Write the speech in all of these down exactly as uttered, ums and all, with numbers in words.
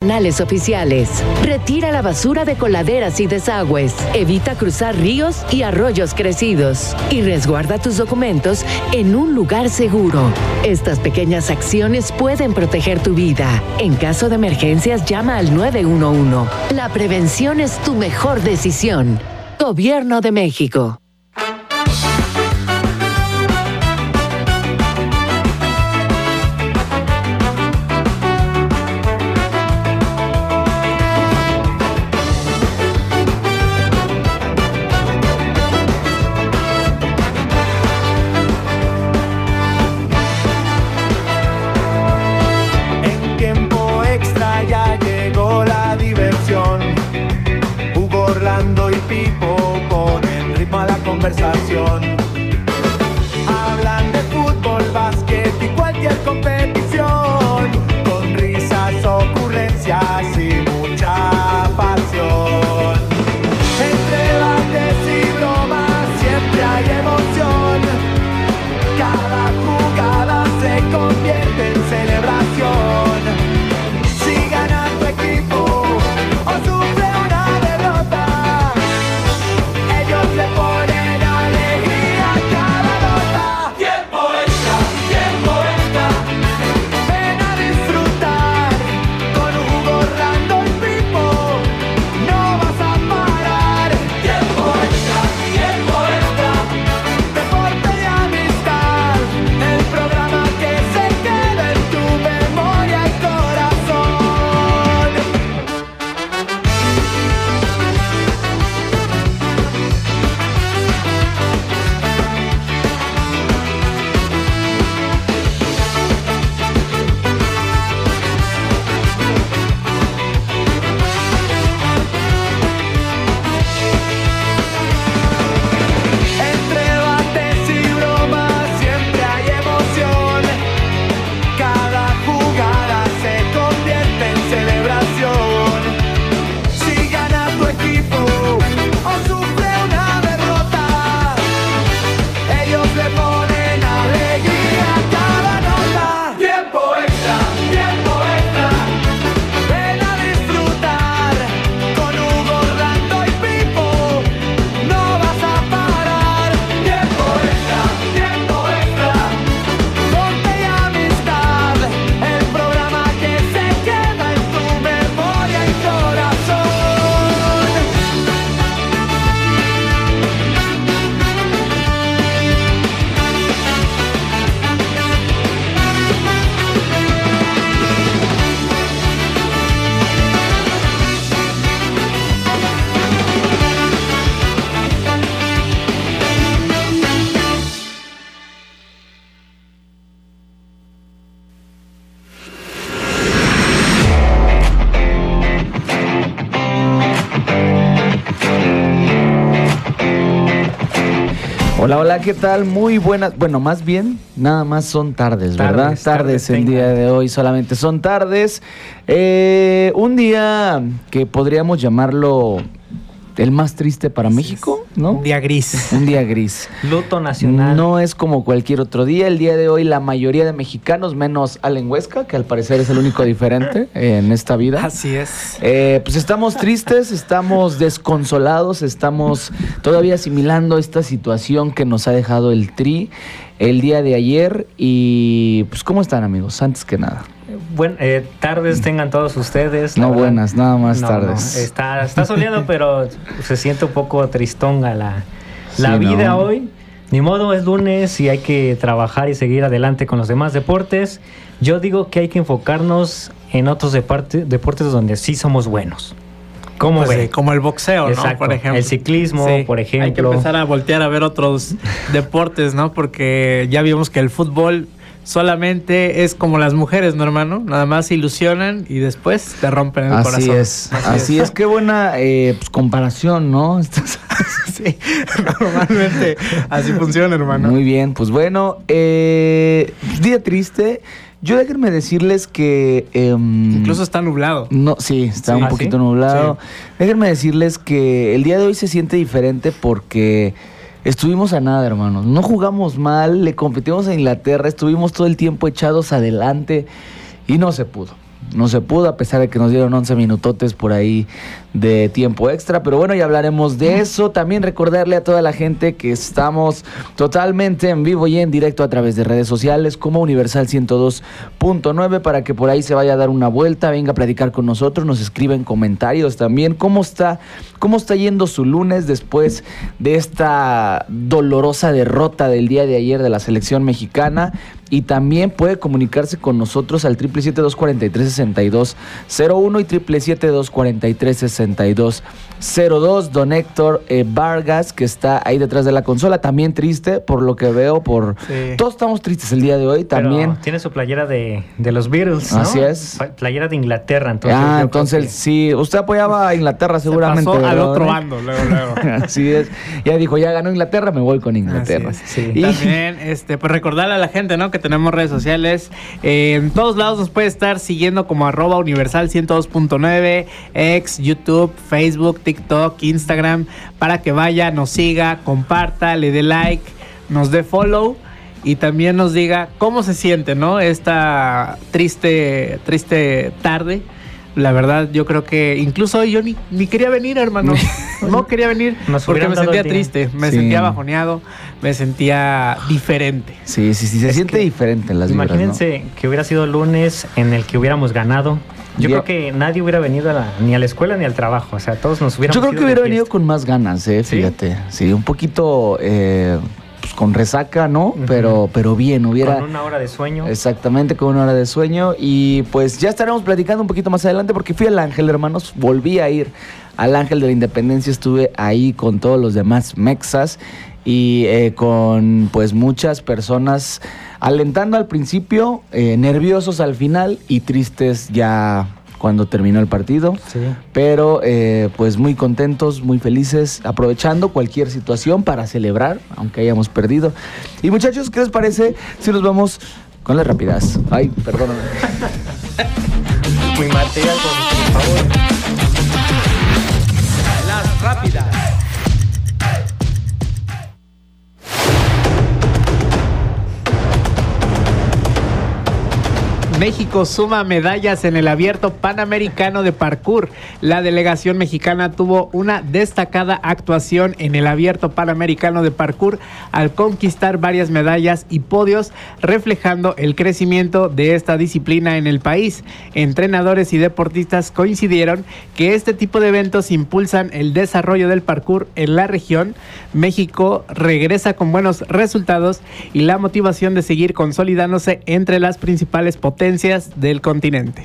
canales oficiales. Retira la basura de coladeras y desagües. Evita cruzar ríos y arroyos crecidos. Y resguarda tus documentos en un lugar seguro. Estas pequeñas acciones pueden proteger tu vida. En caso de emergencias, llama al nueve uno uno. La prevención es tu mejor decisión. Gobierno de México. Conversación. Hablan de fútbol, básquet y cualquier competición, con risas, ocurrencias y mucha pasión. Entre debates y bromas siempre hay emoción. Cada jugada se convierte en celebración. Si gana tu equipo o sufre una derrota, ellos le ponen Hola, hola, ¿qué tal? Muy buenas, bueno, más bien, nada más son tardes, ¿verdad? Tardes, tardes, tardes el día de hoy, solamente son tardes. Eh, un día que podríamos llamarlo el más triste para México, ¿no? Un día gris. Un día gris. Luto nacional. No es como cualquier otro día. El día de hoy la mayoría de mexicanos, menos Allen Huesca, que al parecer es el único diferente en esta vida. Así es. Eh, pues estamos tristes, estamos desconsolados, estamos todavía asimilando esta situación que nos ha dejado el Tri el día de ayer. Y pues, ¿cómo están, amigos? Antes que nada. Buen, eh, tardes tengan todos ustedes. No verdad. Buenas, nada más no, tardes. No, está, está soleado, pero se siente un poco tristonga la, la sí, vida no. hoy. Ni modo, es lunes y hay que trabajar y seguir adelante con los demás deportes. Yo digo que hay que enfocarnos en otros deporte, deportes donde sí somos buenos. ¿Cómo pues ven? sí, como el boxeo, Exacto, ¿no? Por ejemplo. El ciclismo, sí, por ejemplo. Hay que empezar a voltear a ver otros deportes, ¿no? Porque ya vimos que el fútbol solamente es como las mujeres, ¿no, hermano? Nada más se ilusionan y después te rompen el así corazón. Es, así, así es. es. Qué buena eh, pues, comparación, ¿no? Sí, normalmente así funciona, hermano. Muy bien, pues bueno, eh, día triste. Yo déjenme decirles que... Eh, Incluso está nublado. No, sí, está sí, un ¿ah, poquito sí? nublado. Sí. Déjenme decirles que el día de hoy se siente diferente porque estuvimos a nada, hermanos. No jugamos mal, le competimos a Inglaterra, estuvimos todo el tiempo echados adelante y no se pudo. no se pudo, a pesar de que nos dieron once minutotes por ahí de tiempo extra, pero bueno, ya hablaremos de eso. También recordarle a toda la gente que estamos totalmente en vivo y en directo a través de redes sociales como Universal ciento dos punto nueve, para que por ahí se vaya a dar una vuelta, venga a platicar con nosotros, nos escriben comentarios también, cómo está, cómo está yendo su lunes después de esta dolorosa derrota del día de ayer de la selección mexicana. Y también puede comunicarse con nosotros al triple siete dos cuarenta y tres sesenta y dos cero uno y triple siete dos cuarenta y tres sesenta y dos cero dos. Don Héctor eh, Vargas, que está ahí detrás de la consola, también triste por lo que veo, por sí. Todos estamos tristes el día de hoy también. Pero tiene su playera de, de los Beatles, ¿no? Así es. Playera de Inglaterra, entonces. Ah, entonces que... sí, usted apoyaba a Inglaterra seguramente. Se pasó al ¿verdad? otro bando, luego, luego. Así es. Ya dijo, ya ganó Inglaterra, me voy con Inglaterra. Es, sí. Y también, este, pues recordarle a la gente, ¿no? Que tenemos redes sociales. Eh, en todos lados nos puede estar siguiendo como arroba universal ciento dos punto nueve, X, YouTube, Facebook, TikTok, Instagram, para que vaya, nos siga, comparta, le dé like, nos dé follow y también nos diga cómo se siente, ¿no? Esta triste, triste tarde. La verdad, yo creo que incluso hoy yo ni, ni quería venir, hermano. No quería venir porque me sentía triste, me sí. sentía bajoneado, me sentía diferente. Sí, sí, sí, se es siente diferente en las vibras, imagínense, ¿no? Que hubiera sido lunes en el que hubiéramos ganado. Yo Bien. creo que nadie hubiera venido a la, ni a la escuela ni al trabajo. O sea, todos nos hubiéramos Yo creo que hubiera venido fiesta. con más ganas, eh, fíjate. Sí, sí un poquito... Eh, pues con resaca, ¿no? Uh-huh. Pero, pero bien, hubiera... Con una hora de sueño. Exactamente, con una hora de sueño. Y pues ya estaremos platicando un poquito más adelante porque fui al Ángel, hermanos. Volví a ir al Ángel de la Independencia. Estuve ahí con todos los demás mexas y eh, con pues muchas personas alentando al principio, eh, nerviosos al final y tristes ya... cuando terminó el partido, sí. pero eh, pues muy contentos, muy felices, aprovechando cualquier situación para celebrar, aunque hayamos perdido. Y muchachos, ¿qué les parece si nos vamos con las rápidas? Ay, perdóname. Muy material, por favor. Las rápidas. México suma medallas en el Abierto Panamericano de Parkour. La delegación mexicana tuvo una destacada actuación en el Abierto Panamericano de Parkour al conquistar varias medallas y podios, reflejando el crecimiento de esta disciplina en el país. Entrenadores y deportistas coincidieron que este tipo de eventos impulsan el desarrollo del parkour en la región. México regresa con buenos resultados y la motivación de seguir consolidándose entre las principales potencias del continente.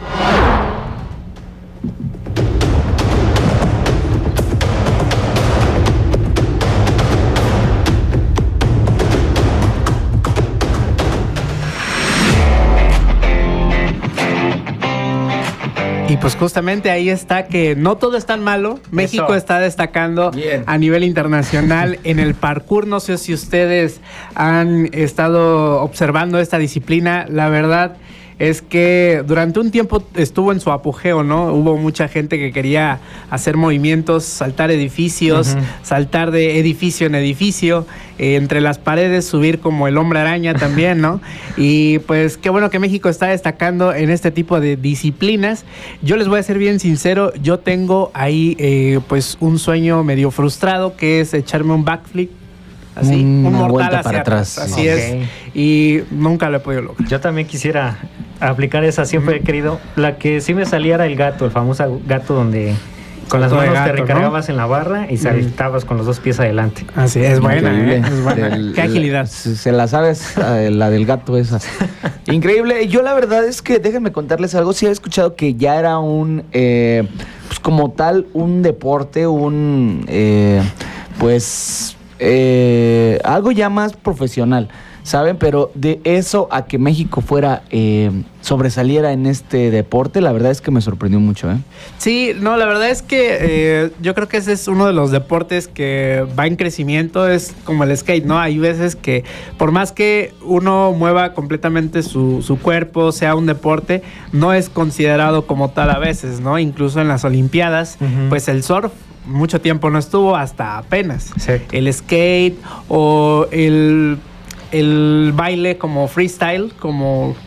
Y pues justamente ahí está que no todo es tan malo. México Eso. está destacando Bien. a nivel internacional en el parkour. No sé si ustedes han estado observando esta disciplina. La verdad es que durante un tiempo estuvo en su apogeo, ¿no? Hubo mucha gente que quería hacer movimientos, saltar edificios, uh-huh. saltar de edificio en edificio, eh, entre las paredes, subir como el hombre araña también, ¿no? Y pues qué bueno que México está destacando en este tipo de disciplinas. Yo les voy a ser bien sincero, yo tengo ahí eh, pues un sueño medio frustrado, que es echarme un backflip. Así, Una un mortal vuelta hacia para atrás. atrás. Así okay. es. Y nunca lo he podido lograr. Yo también quisiera aplicar esa, siempre he querido. La que sí me salía era el gato, el famoso gato donde con las manos gato, te recargabas, ¿no?, en la barra y saltabas mm. con los dos pies adelante. Así es, buena, ¿eh? Es buena. El, Qué agilidad. Se, se la sabes, la del gato esa. Increíble. Yo la verdad es que déjenme contarles algo. Sí he escuchado que ya era un, eh, pues como tal, un deporte, un, eh, pues... Eh, algo ya más profesional, ¿saben? Pero de eso a que México fuera, eh, sobresaliera en este deporte, la verdad es que me sorprendió mucho, ¿eh? Sí, no, la verdad es que eh, yo creo que ese es uno de los deportes que va en crecimiento, es como el skate, ¿no? Hay veces que por más que uno mueva completamente su, su cuerpo, sea un deporte, no es considerado como tal a veces, ¿no? Incluso en las Olimpiadas, uh-huh. pues el surf mucho tiempo no estuvo, hasta apenas. Sí. El skate o el, el baile como freestyle, como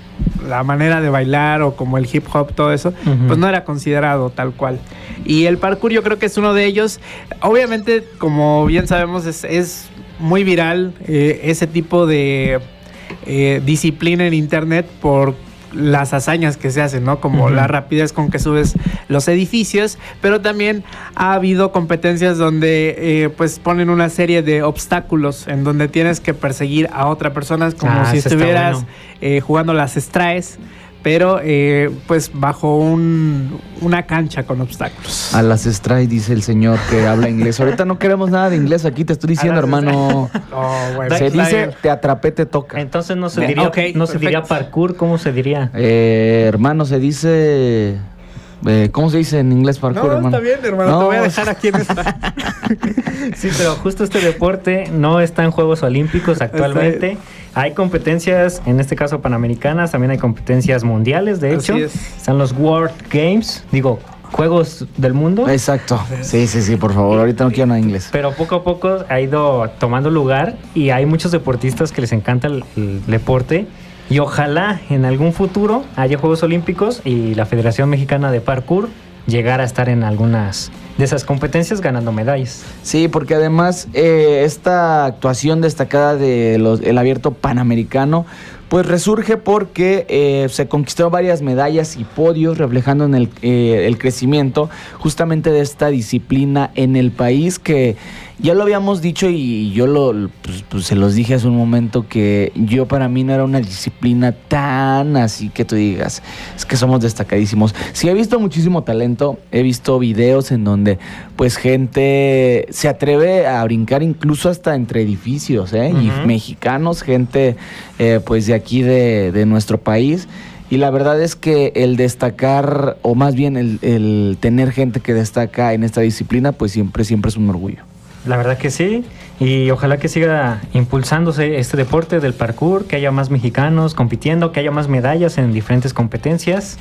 la manera de bailar o como el hip hop, todo eso, uh-huh. pues no era considerado tal cual. Y el parkour yo creo que es uno de ellos. Obviamente, como bien sabemos, es, es muy viral eh, ese tipo de eh, disciplina en internet por las hazañas que se hacen, ¿no? Como uh-huh. la rapidez con que subes los edificios, pero también ha habido competencias donde eh, pues ponen una serie de obstáculos en donde tienes que perseguir a otra persona como ah, si estuvieras bueno. eh, jugando las Straes, pero eh, pues bajo un, una cancha con obstáculos. A las Straes, dice el señor que habla inglés. Ahorita no queremos nada de inglés aquí, te estoy diciendo, hermano. Oh, bueno. Se dice, te atrapé, te toca. Entonces no se diría, okay, no se diría parkour, ¿cómo se diría? Eh, hermano, se dice... Eh, ¿Cómo se dice en inglés parkour, no, hermano? No, está bien, hermano, no. Te voy a dejar aquí en esta. Sí, pero justo este deporte no está en Juegos Olímpicos actualmente. Está... Hay competencias, en este caso panamericanas, también hay competencias mundiales, de hecho. Están los World Games, digo, Juegos del Mundo. Exacto. Sí, sí, sí, por favor, ahorita no quiero nada de inglés. Pero poco a poco ha ido tomando lugar y hay muchos deportistas que les encanta el, el deporte. Y ojalá en algún futuro haya Juegos Olímpicos y la Federación Mexicana de Parkour llegara a estar en algunas de esas competencias ganando medallas. Sí, porque además eh, esta actuación destacada del abierto panamericano pues resurge porque eh, se conquistó varias medallas y podios reflejando en el, eh, el crecimiento justamente de esta disciplina en el país, que ya lo habíamos dicho y yo lo pues, pues se los dije hace un momento, que yo para mí no era una disciplina tan así que tú digas, es que somos destacadísimos. Sí, he visto muchísimo talento, he visto videos en donde pues gente se atreve a brincar incluso hasta entre edificios, ¿eh? Uh-huh. Y mexicanos, gente eh, pues de aquí de, de nuestro país. Y la verdad es que el destacar, o más bien el, el tener gente que destaca en esta disciplina, pues siempre, siempre es un orgullo. La verdad que sí, y ojalá que siga impulsándose este deporte del parkour, que haya más mexicanos compitiendo, que haya más medallas en diferentes competencias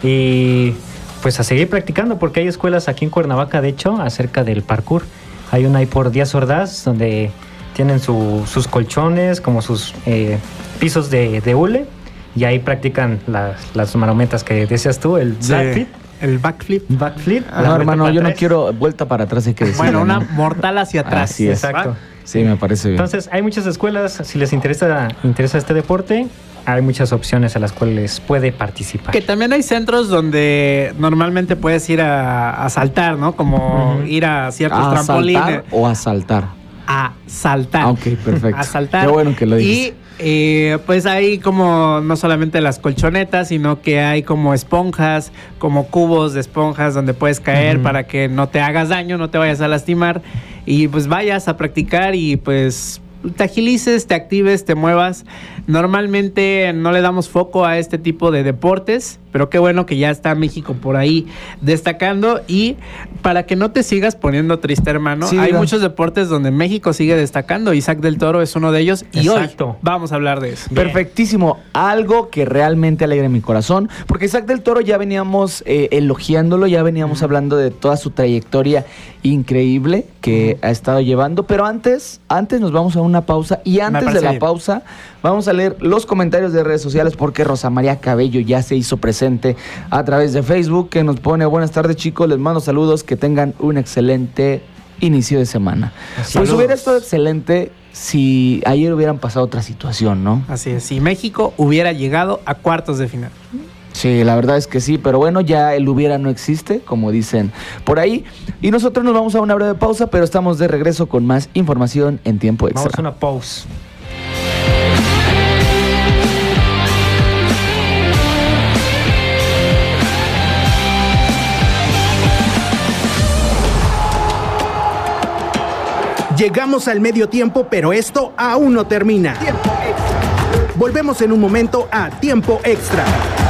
y pues a seguir practicando, porque hay escuelas aquí en Cuernavaca, de hecho, acerca del parkour. Hay una ahí por Díaz Ordaz, donde tienen su, sus colchones, como sus eh, pisos de, de hule, y ahí practican las, las marometas que decías tú, el sí. backflip. El backflip. Backflip. Ah, no, hermano, yo no quiero vuelta para atrás, hay que decir. Bueno, una ¿no? mortal hacia atrás. Así es. Exacto. Sí, me parece bien. Entonces, hay muchas escuelas, si les interesa, interesa este deporte, hay muchas opciones a las cuales puede participar. Que también hay centros donde normalmente puedes ir a, a saltar, ¿no? Como uh-huh. ir a ciertos ¿A trampolines. ¿A saltar o a saltar? A saltar. Ah, ok, perfecto. A saltar. Qué bueno que lo dices. Y eh, pues hay como no solamente las colchonetas, sino que hay como esponjas, como cubos de esponjas donde puedes caer uh-huh. para que no te hagas daño, no te vayas a lastimar y pues vayas a practicar y pues te agilices, te actives, te muevas. Normalmente no le damos foco a este tipo de deportes, pero qué bueno que ya está México por ahí destacando. Y para que no te sigas poniendo triste, hermano, sí, hay muchos deportes donde México sigue destacando. Isaac del Toro es uno de ellos. Y Exacto. hoy vamos a hablar de eso. Perfectísimo. Algo que realmente alegra mi corazón, porque Isaac del Toro ya veníamos eh, elogiándolo, ya veníamos uh-huh. hablando de toda su trayectoria increíble que uh-huh. ha estado llevando. Pero antes, antes nos vamos a una pausa, y antes de la bien. pausa vamos a leer los comentarios de redes sociales, porque Rosa María Cabello ya se hizo presente a través de Facebook, que nos pone: buenas tardes, chicos, les mando saludos, que tengan un excelente inicio de semana. Saludos. Pues hubiera estado excelente si ayer hubieran pasado otra situación, ¿no? Así es, si México hubiera llegado a cuartos de final. Sí, la verdad es que sí, pero bueno, ya el hubiera no existe, como dicen por ahí. Y nosotros nos vamos a una breve pausa, pero estamos de regreso con más información en tiempo extra. Vamos a una pausa. Llegamos al medio tiempo, pero esto aún no termina. Tiempo extra. Volvemos en un momento a Tiempo Extra.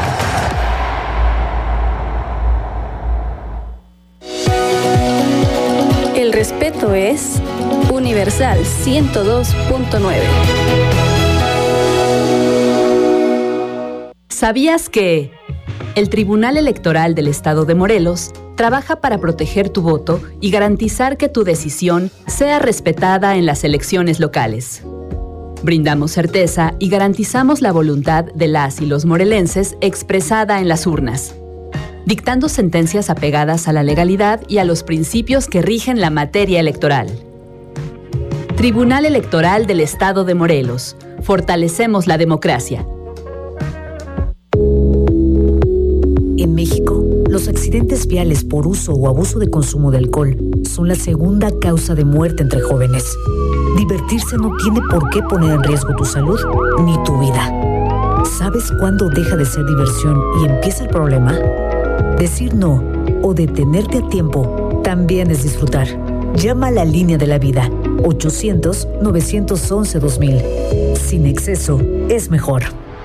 El respeto es Universal ciento dos punto nueve. ¿Sabías que el Tribunal Electoral del Estado de Morelos trabaja para proteger tu voto y garantizar que tu decisión sea respetada en las elecciones locales? Brindamos certeza y garantizamos la voluntad de las y los morelenses expresada en las urnas, dictando sentencias apegadas a la legalidad y a los principios que rigen la materia electoral. Tribunal Electoral del Estado de Morelos. Fortalecemos la democracia. En México, los accidentes viales por uso o abuso de consumo de alcohol son la segunda causa de muerte entre jóvenes. Divertirse no tiene por qué poner en riesgo tu salud ni tu vida. ¿Sabes cuándo deja de ser diversión y empieza el problema? Decir no o detenerte a tiempo también es disfrutar. Llama a la línea de la vida, ochocientos, novecientos once, dos mil. Sin exceso, es mejor.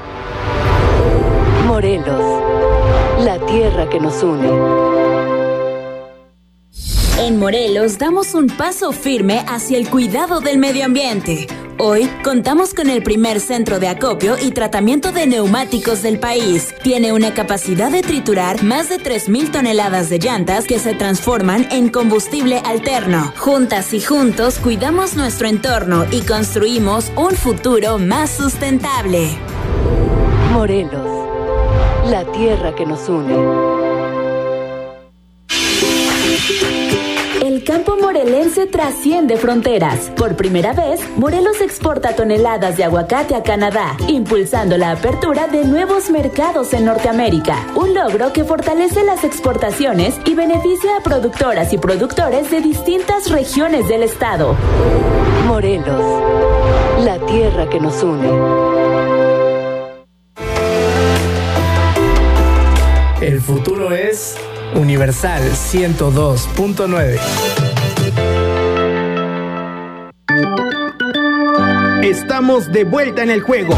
Morelos, la tierra que nos une. En Morelos damos un paso firme hacia el cuidado del medio ambiente. Hoy contamos con el primer centro de acopio y tratamiento de neumáticos del país. Tiene una capacidad de triturar más de tres mil toneladas de llantas que se transforman en combustible alterno. Juntas y juntos cuidamos nuestro entorno y construimos un futuro más sustentable. Morelos, la tierra que nos une. El campo morelense trasciende fronteras. Por primera vez, Morelos exporta toneladas de aguacate a Canadá, impulsando la apertura de nuevos mercados en Norteamérica. Un logro que fortalece las exportaciones y beneficia a productoras y productores de distintas regiones del estado. Morelos, la tierra que nos une. El futuro es Universal ciento dos punto nueve. Estamos de vuelta en el juego.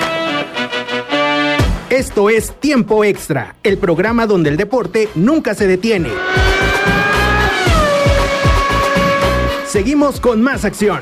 Esto es Tiempo Extra, el programa donde el deporte nunca se detiene. Seguimos con más acción.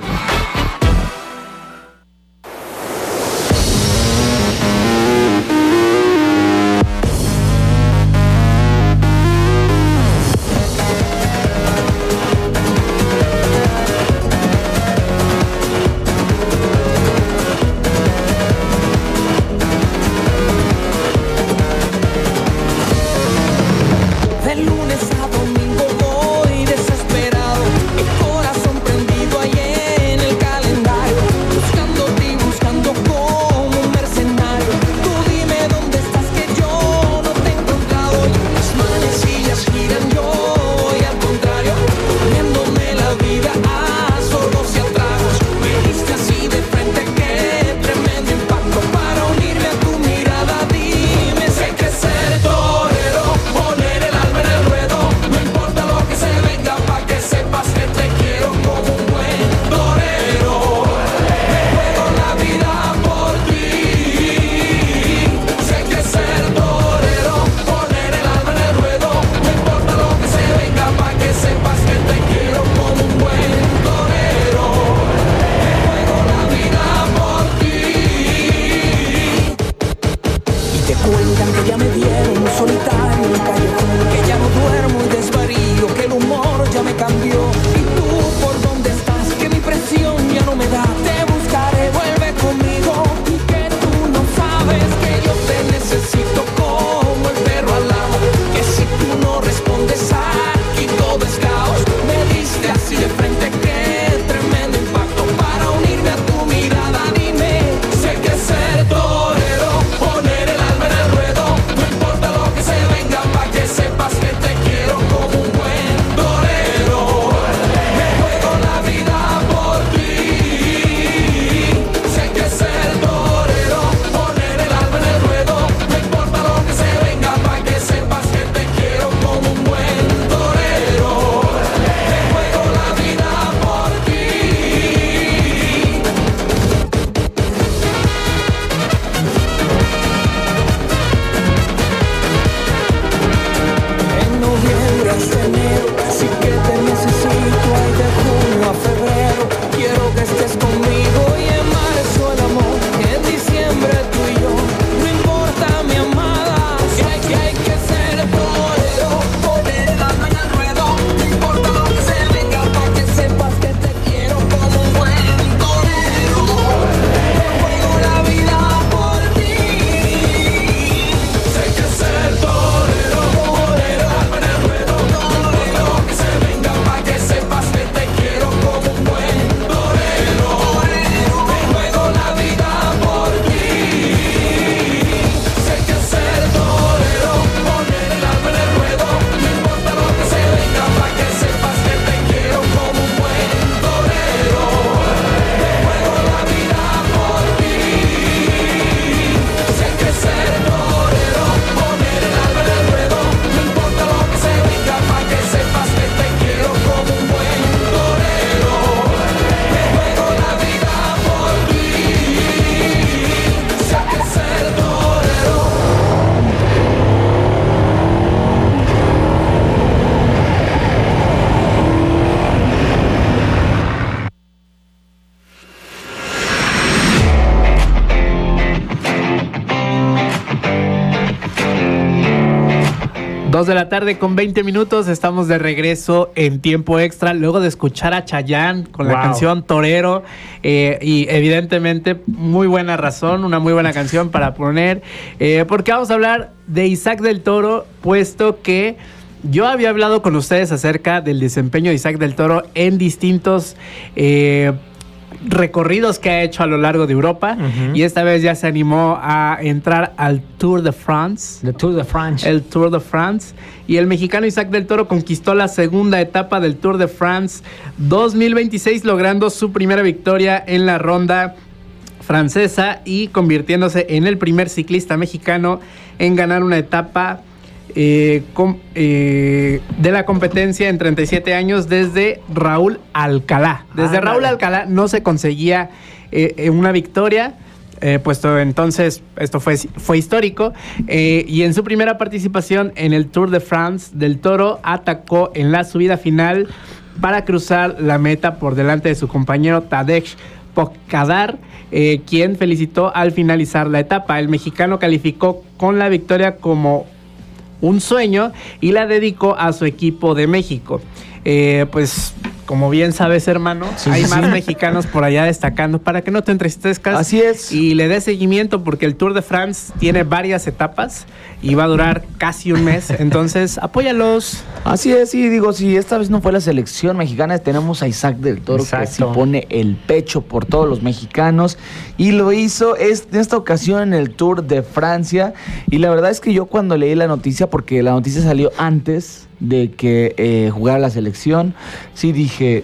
Dos de la tarde con veinte minutos, estamos de regreso en tiempo extra, luego de escuchar a Chayanne con wow. la canción Torero, eh, y evidentemente muy buena razón, una muy buena canción para poner, eh, porque vamos a hablar de Isaac del Toro, puesto que yo había hablado con ustedes acerca del desempeño de Isaac del Toro en distintos eh, recorridos que ha hecho a lo largo de Europa, uh-huh. y esta vez ya se animó a entrar al Tour de France. The Tour de France. El Tour de France. Y el mexicano Isaac del Toro conquistó la segunda etapa del Tour de France dos mil veintiséis, logrando su primera victoria en la ronda francesa y convirtiéndose en el primer ciclista mexicano en ganar una etapa Eh, com, eh, de la competencia en treinta y siete años desde Raúl Alcalá. Desde ah, Raúl vale. Alcalá no se conseguía eh, una victoria, eh, puesto entonces esto fue, fue histórico, eh, y en su primera participación en el Tour de France del Toro atacó en la subida final para cruzar la meta por delante de su compañero Tadej Pogačar, eh, quien felicitó al finalizar la etapa. El mexicano calificó con la victoria como un sueño y la dedicó a su equipo de México. Eh, pues, como bien sabes, hermano, sí, hay sí, más sí. mexicanos por allá destacando para que no te entristezcas. Así es. Y le des seguimiento porque el Tour de France tiene varias etapas y va a durar casi un mes. Entonces, apóyalos. Así es, sí, digo, si esta vez no fue la selección mexicana, tenemos a Isaac del Toro, exacto, que sí pone el pecho por todos los mexicanos y lo hizo es, en esta ocasión en el Tour de Francia. Y la verdad es que yo cuando leí la noticia, porque la noticia salió antes de que eh, jugara la selección, sí dije,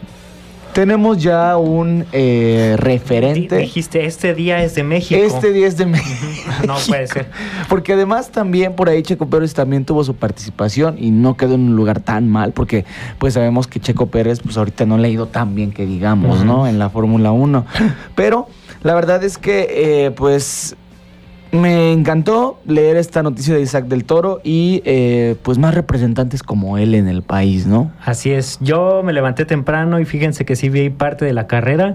tenemos ya un eh, referente. Dijiste, este día es de México. Este día es de México. No puede ser. Porque además también por ahí Checo Pérez también tuvo su participación y no quedó en un lugar tan mal, porque pues sabemos que Checo Pérez pues ahorita no le ha ido tan bien que digamos, uh-huh. ¿no? En la Fórmula uno. Pero la verdad es que eh, pues me encantó leer esta noticia de Isaac del Toro y eh, pues más representantes como él en el país, ¿no? Así es. Yo me levanté temprano y fíjense que sí vi parte de la carrera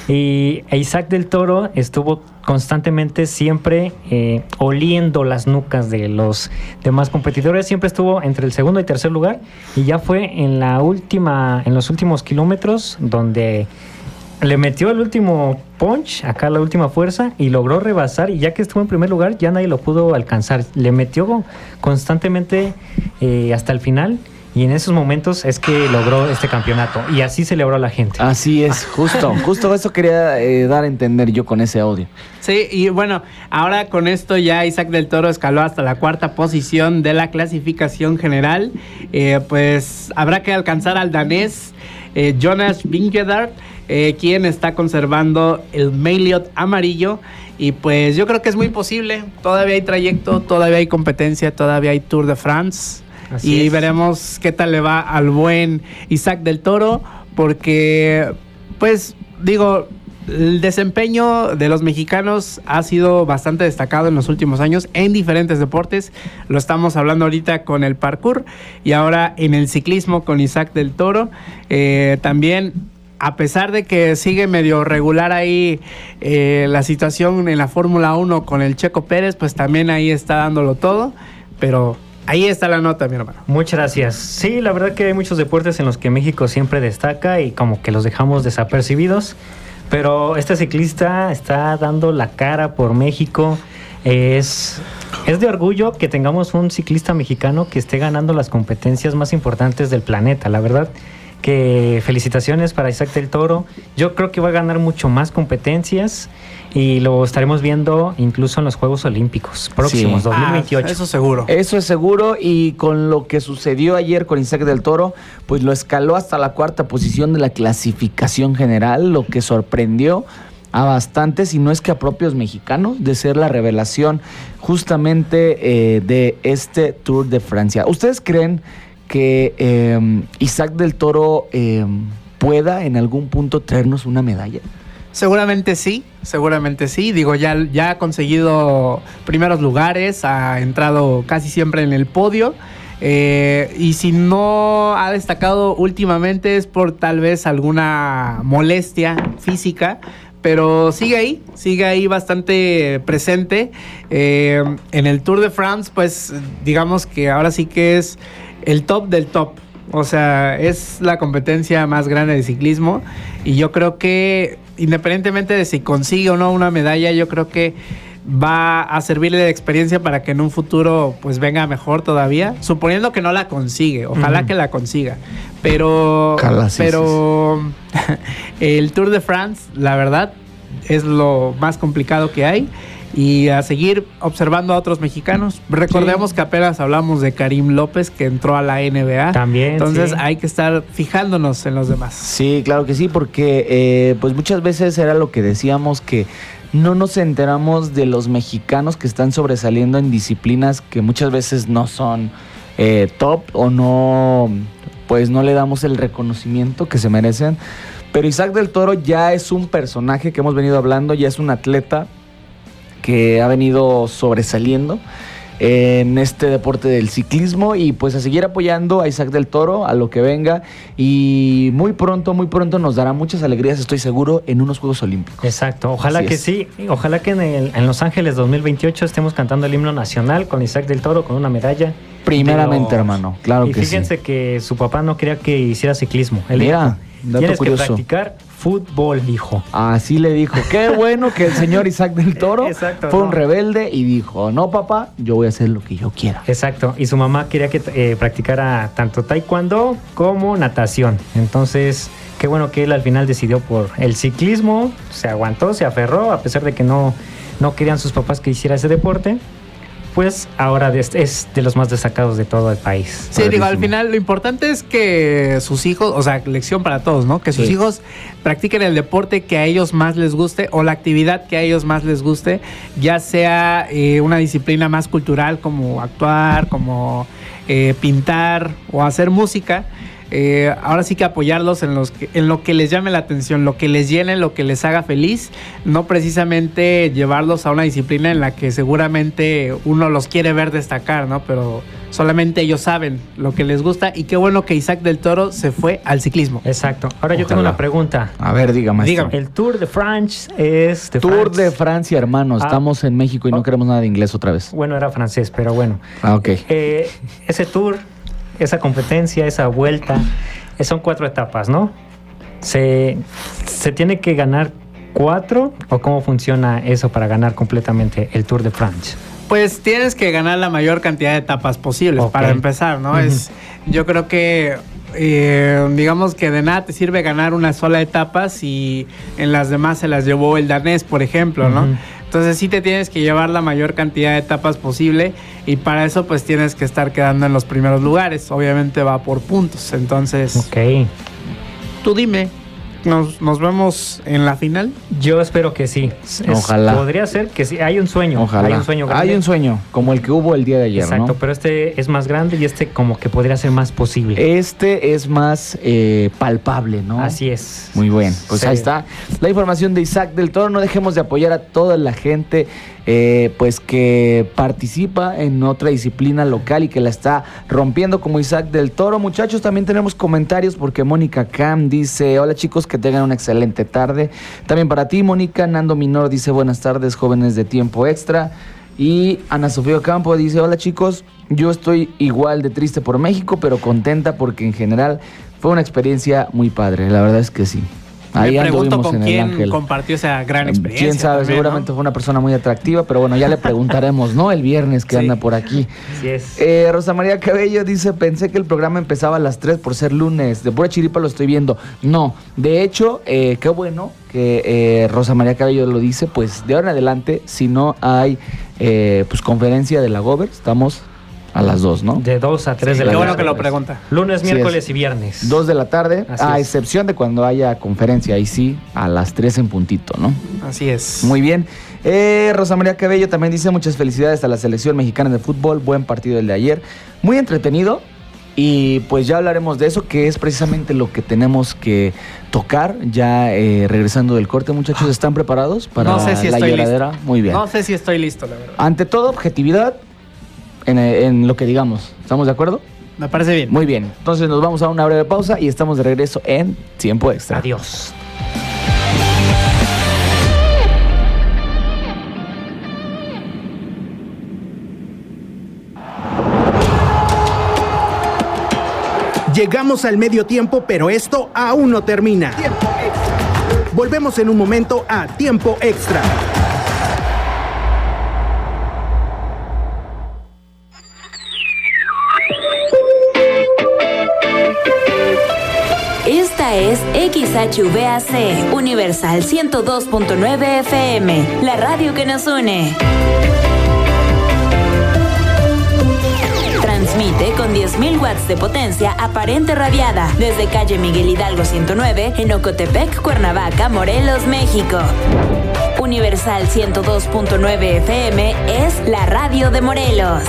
y Isaac del Toro estuvo constantemente siempre eh, oliendo las nucas de los demás competidores. Siempre estuvo entre el segundo y tercer lugar y ya fue en la última, en los últimos kilómetros donde le metió el último punch, acá la última fuerza, y logró rebasar, y ya que estuvo en primer lugar, ya nadie lo pudo alcanzar. Le metió constantemente eh, hasta el final, y en esos momentos es que logró este campeonato, y así celebró a la gente. Así es, justo, justo eso quería eh, dar a entender yo con ese audio. Sí, y bueno, ahora con esto ya Isaac del Toro escaló hasta la cuarta posición de la clasificación general. Eh, pues habrá que alcanzar al danés eh, Jonas Vingegaard, Eh, quien está conservando el maillot amarillo, y pues yo creo que es muy posible. Todavía hay trayecto, todavía hay competencia, todavía hay Tour de France. Así y es. Veremos qué tal le va al buen Isaac del Toro, porque pues digo, el desempeño de los mexicanos ha sido bastante destacado en los últimos años en diferentes deportes. Lo estamos hablando ahorita con el parkour y ahora en el ciclismo con Isaac del Toro. Eh, también, a pesar de que sigue medio regular ahí eh, la situación en la Fórmula uno con el Checo Pérez, pues también ahí está dándolo todo, pero ahí está la nota, mi hermano. Muchas gracias. Sí, la verdad que hay muchos deportes en los que México siempre destaca y como que los dejamos desapercibidos, pero este ciclista está dando la cara por México. Es, es de orgullo que tengamos un ciclista mexicano que esté ganando las competencias más importantes del planeta, la verdad. Que felicitaciones para Isaac del Toro. Yo creo que va a ganar mucho más competencias y lo estaremos viendo incluso en los Juegos Olímpicos próximos, sí. dos mil veintiocho. Ah, eso seguro. Eso es seguro, y con lo que sucedió ayer con Isaac del Toro, pues lo escaló hasta la cuarta posición de la clasificación general, lo que sorprendió a bastantes, y no es que a propios mexicanos, de ser la revelación justamente eh, de este Tour de Francia. ¿Ustedes creen que eh, Isaac del Toro eh, pueda en algún punto traernos una medalla? Seguramente sí, seguramente sí. Digo, ya, ya ha conseguido primeros lugares, ha entrado casi siempre en el podio. Eh, y si no ha destacado últimamente es por tal vez alguna molestia física, pero sigue ahí, sigue ahí bastante presente. Eh, en el Tour de France, pues digamos que ahora sí que es el top del top. O sea, es la competencia más grande de ciclismo y yo creo que independientemente de si consigue o no una medalla, yo creo que va a servirle de experiencia para que en un futuro pues venga mejor todavía, suponiendo que no la consigue, ojalá uh-huh. que la consiga, pero Ojalá, sí, pero sí, sí. El Tour de France, la verdad, es lo más complicado que hay. Y a seguir observando a otros mexicanos. Recordemos sí. que apenas hablamos de Karim López, que entró a la N B A. También. Entonces sí. hay que estar fijándonos en los demás. Sí, claro que sí, porque eh, pues muchas veces era lo que decíamos, que no nos enteramos de los mexicanos que están sobresaliendo en disciplinas que muchas veces no son eh, top o no, pues no le damos el reconocimiento que se merecen. Pero Isaac del Toro ya es un personaje que hemos venido hablando, ya es un atleta que ha venido sobresaliendo en este deporte del ciclismo y pues a seguir apoyando a Isaac del Toro, a lo que venga, y muy pronto, muy pronto nos dará muchas alegrías, estoy seguro, en unos Juegos Olímpicos. Exacto, ojalá Así que es. sí, ojalá que en, el, en Los Ángeles dos mil veintiocho estemos cantando el himno nacional con Isaac del Toro, con una medalla. Primeramente, Pero, hermano, claro que sí. Y fíjense que su papá no quería que hiciera ciclismo. Él Mira, dijo, dato tienes curioso. que practicar fútbol, hijo. Así le dijo. Qué bueno que el señor Isaac del Toro Exacto, fue no. un rebelde y dijo, no papá, yo voy a hacer lo que yo quiera. Exacto, y su mamá quería que eh, practicara tanto taekwondo como natación. Entonces, qué bueno que él al final decidió por el ciclismo, se aguantó, se aferró, a pesar de que no, no querían sus papás que hiciera ese deporte. Pues ahora es de los más destacados de todo el país. Sí, digo, al final lo importante es que sus hijos, o sea, lección para todos, ¿no? Que sus sí. hijos practiquen el deporte que a ellos más les guste o la actividad que a ellos más les guste, ya sea eh, una disciplina más cultural como actuar, como eh, pintar o hacer música. Eh, ahora sí que apoyarlos en, los que, en lo que les llame la atención, lo que les llene, lo que les haga feliz, no precisamente llevarlos a una disciplina en la que seguramente uno los quiere ver destacar, ¿no? Pero solamente ellos saben lo que les gusta y qué bueno que Isaac del Toro se fue al ciclismo. Exacto. Ahora Ojalá. Yo tengo una pregunta. A ver, dígame. Dígame. El Tour de France es... De Tour France. de Francia, hermano. Ah. Estamos en México y no Oh. queremos nada de inglés otra vez. Bueno, era francés, pero bueno. Ah, ok. Eh, ese tour... Esa competencia, esa vuelta, son cuatro etapas, ¿no? ¿Se, se tiene que ganar cuatro o cómo funciona eso para ganar completamente el Tour de France? Pues tienes que ganar la mayor cantidad de etapas posibles, okay, para empezar, ¿no? Uh-huh. Es, yo creo que eh, digamos que de nada te sirve ganar una sola etapa si en las demás se las llevó el danés, por ejemplo, ¿no? Uh-huh. Entonces sí te tienes que llevar la mayor cantidad de etapas posible y para eso pues tienes que estar quedando en los primeros lugares. Obviamente va por puntos, entonces... Ok. Tú dime, ¿nos, nos vemos en la final? Yo espero que sí. Es, Ojalá. Podría ser que sí. Hay un sueño. Ojalá. Hay un sueño grande. Hay un sueño, como el que hubo el día de ayer, Exacto, ¿no? pero este es más grande y este como que podría ser más posible. Este es más eh, palpable, ¿no? Así es. Muy bien, pues sí. Ahí está la información de Isaac del Toro. No dejemos de apoyar a toda la gente eh, pues que participa en otra disciplina local y que la está rompiendo como Isaac del Toro. Muchachos, también tenemos comentarios porque Mónica Cam dice, hola chicos, que tengan una excelente tarde. También para ti, Mónica. Nando Minor dice, buenas tardes, jóvenes de Tiempo Extra. Y Ana Sofía Ocampo dice, hola chicos, yo estoy igual de triste por México, pero contenta porque en general fue una experiencia muy padre. La verdad es que sí. Ahí Me pregunto con en quién compartió esa gran experiencia. Quién sabe, también, seguramente ¿no? fue una persona muy atractiva, pero bueno, ya le preguntaremos, ¿no? El viernes que sí. anda por aquí. Así es. Eh, Rosa María Cabello dice, pensé que el programa empezaba a las tres por ser lunes. De pura chiripa lo estoy viendo. No, de hecho, eh, qué bueno que eh, Rosa María Cabello lo dice, pues de ahora en adelante, si no hay eh, pues conferencia de la Gober, estamos a las dos, ¿no? De dos a tres Sí, de la qué tarde. bueno que lo pregunta. Lunes, Así miércoles es. y viernes. Dos de la tarde, Así a es. excepción de cuando haya conferencia, ahí sí, a las tres en puntito, ¿no? Así es. Muy bien. Eh, Rosa María Cabello también dice, muchas felicidades a la selección mexicana de fútbol, buen partido el de ayer, muy entretenido. Y pues ya hablaremos de eso, que es precisamente lo que tenemos que tocar. Ya eh, regresando del corte, muchachos, ¿están preparados para no sé si la estoy lloradera? Listo. Muy bien. No sé si estoy listo, la verdad. Ante todo, objetividad en, en lo que digamos. ¿Estamos de acuerdo? Me parece bien. Muy bien. Entonces nos vamos a una breve pausa y estamos de regreso en Tiempo Extra. Adiós. Llegamos al medio tiempo, pero esto aún no termina. Tiempo extra. Volvemos en un momento a Tiempo Extra. Esta es X H V A C, Universal ciento dos punto nueve F M, la radio que nos une. Transmite con diez mil watts de potencia aparente radiada desde calle Miguel Hidalgo ciento nueve en Ocotepec, Cuernavaca, Morelos, México. Universal ciento dos punto nueve F M es la radio de Morelos.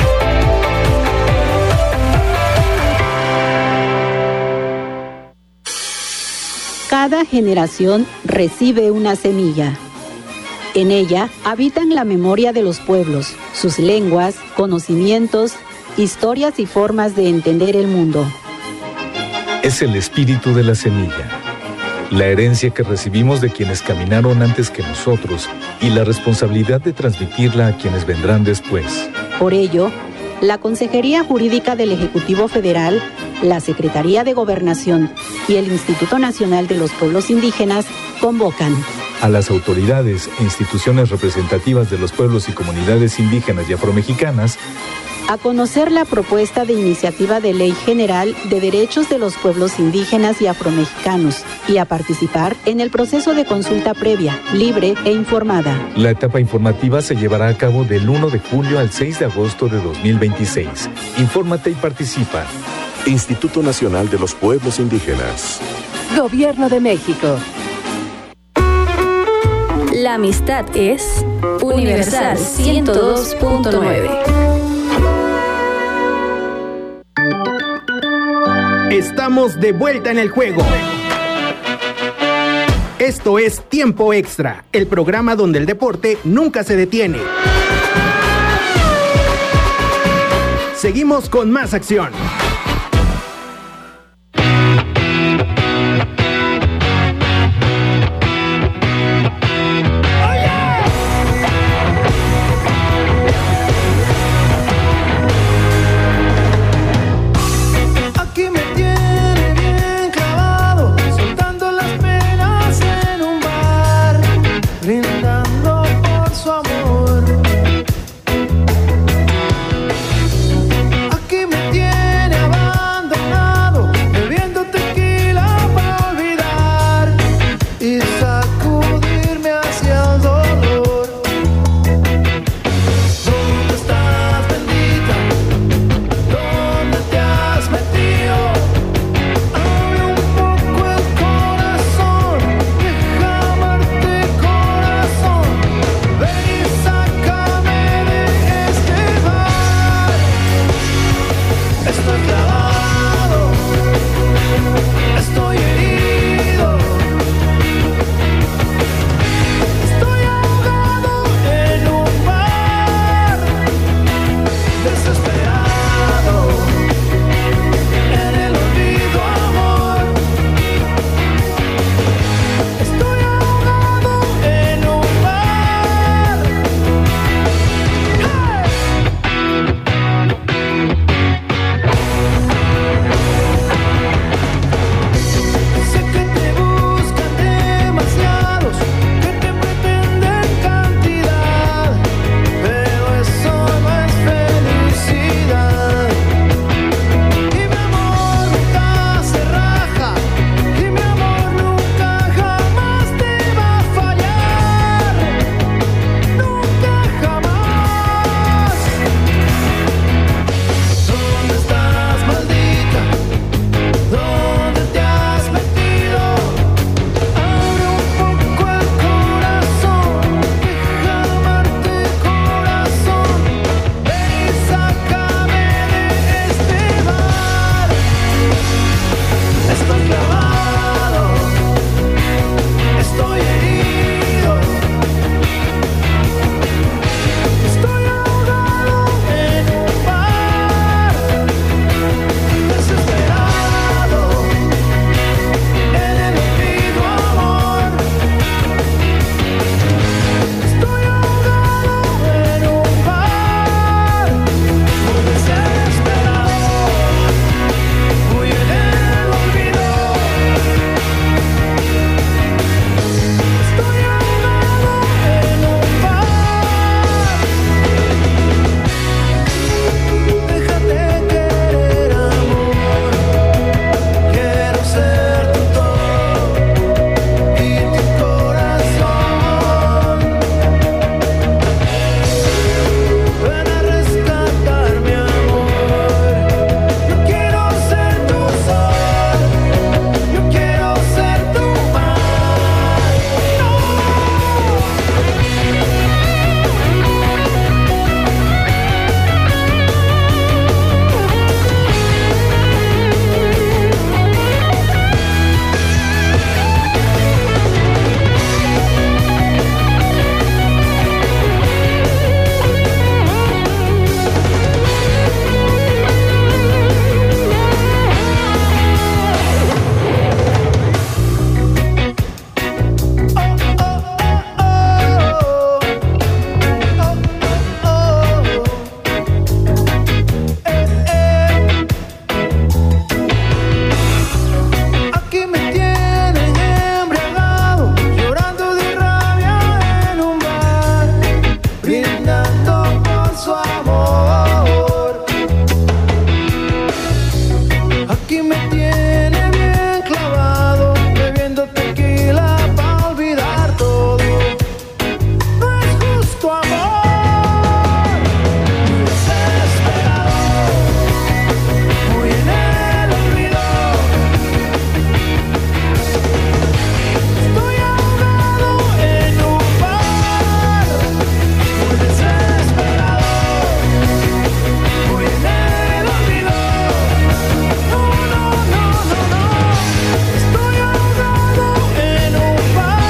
Cada generación recibe una semilla. En ella habitan la memoria de los pueblos, sus lenguas, conocimientos, historias y formas de entender el mundo. Es el espíritu de la semilla, la herencia que recibimos de quienes caminaron antes que nosotros y la responsabilidad de transmitirla a quienes vendrán después. Por ello, la Consejería Jurídica del Ejecutivo Federal, la Secretaría de Gobernación y el Instituto Nacional de los Pueblos Indígenas convocan a las autoridades e instituciones representativas de los pueblos y comunidades indígenas y afromexicanas a conocer la propuesta de iniciativa de ley general de derechos de los pueblos indígenas y afromexicanos y a participar en el proceso de consulta previa, libre e informada. La etapa informativa se llevará a cabo del primero de julio al seis de agosto de dos mil veintiséis. Infórmate y participa. Instituto Nacional de los Pueblos Indígenas. Gobierno de México. La amistad es Universal ciento dos punto nueve. Estamos de vuelta en el juego. Esto es Tiempo Extra, el programa donde el deporte nunca se detiene. Seguimos con más acción. Aquí me tiene y me tiene bien clavado, bebiendo tequila para olvidar todo. No es justo, amor, muy desesperado, muy en el olvido. Estoy ahogado en un bar, muy desesperado, muy en el olvido. No, no, no, no, no. Estoy ahogado en un bar.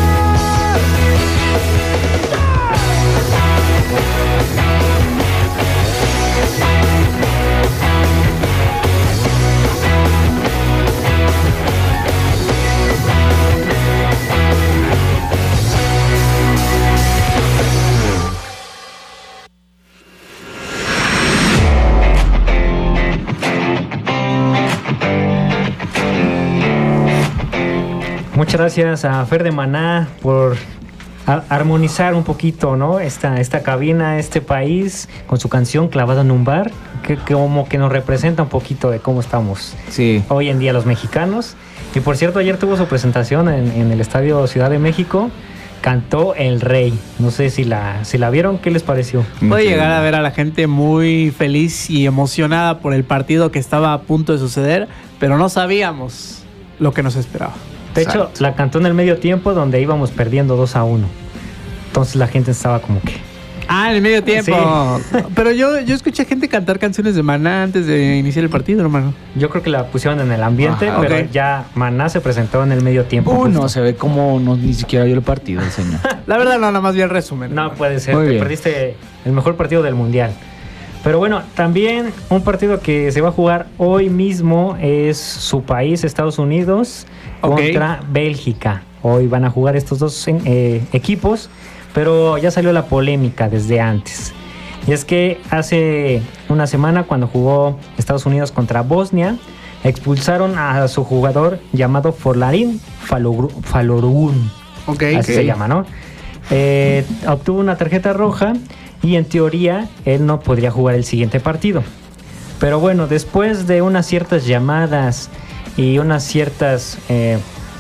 Muchas gracias a Fer de Maná por a- armonizar un poquito, ¿no? Esta, esta cabina, este país, con su canción Clavado en un bar, que, que como que nos representa un poquito de cómo estamos Sí. hoy en día los mexicanos. Y por cierto, ayer tuvo su presentación en, en el Estadio Ciudad de México. Cantó El Rey. No sé si la, si la vieron, ¿qué les pareció? Puede Sí. llegar a ver a la gente muy feliz y emocionada por el partido que estaba a punto de suceder, pero no sabíamos lo que nos esperaba. De hecho, Exacto. la cantó en el medio tiempo donde íbamos perdiendo dos a uno. Entonces la gente estaba como que... Ah, en el medio tiempo. Sí. Pero yo, yo escuché gente cantar canciones de Maná antes de iniciar el partido, hermano. Yo creo que la pusieron en el ambiente, Ajá. pero Ok. ya Maná se presentó en el medio tiempo. Uy, justo. no, se ve como no, ni siquiera vio el partido el señor. La verdad, no, nada más vi el resumen. No puede ser, Muy te bien. perdiste el mejor partido del mundial. Pero bueno, también un partido que se va a jugar hoy mismo es su país, Estados Unidos, Ok. contra Bélgica. Hoy van a jugar estos dos eh, equipos, pero ya salió la polémica desde antes. Y es que hace una semana, cuando jugó Estados Unidos contra Bosnia, expulsaron a su jugador llamado Forlarín Falogru- Falorugun. Ok. Así Ok. se llama, ¿no? Eh, obtuvo una tarjeta roja y en teoría él no podría jugar el siguiente partido. Pero bueno, después de unas ciertas llamadas y unas ciertas eh,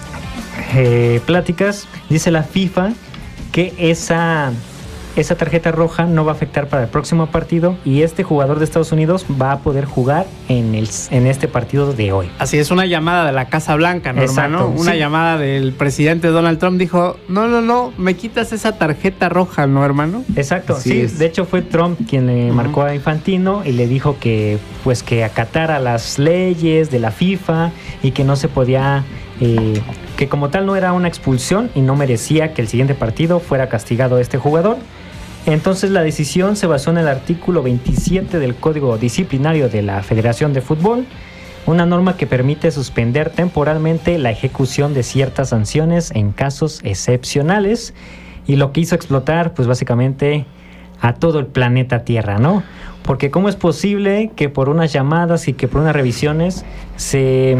eh, pláticas, dice la FIFA que esa, esa tarjeta roja no va a afectar para el próximo partido y este jugador de Estados Unidos va a poder jugar en, el, en este partido de hoy. Así es, una llamada de la Casa Blanca, ¿no, Exacto, hermano? Una sí. llamada del presidente Donald Trump dijo, no, no, no, me quitas esa tarjeta roja, ¿no, hermano? Exacto, Así sí, es. de hecho fue Trump quien le Ujú. marcó a Infantino y le dijo que pues que acatara las leyes de la FIFA y que no se podía, eh, que como tal no era una expulsión y no merecía que el siguiente partido fuera castigado a este jugador. Entonces la decisión se basó en el artículo veintisiete del Código Disciplinario de la Federación de Fútbol, una norma que permite suspender temporalmente la ejecución de ciertas sanciones en casos excepcionales, y lo que hizo explotar pues básicamente a todo el planeta Tierra, ¿no? Porque cómo es posible que por unas llamadas y que por unas revisiones se,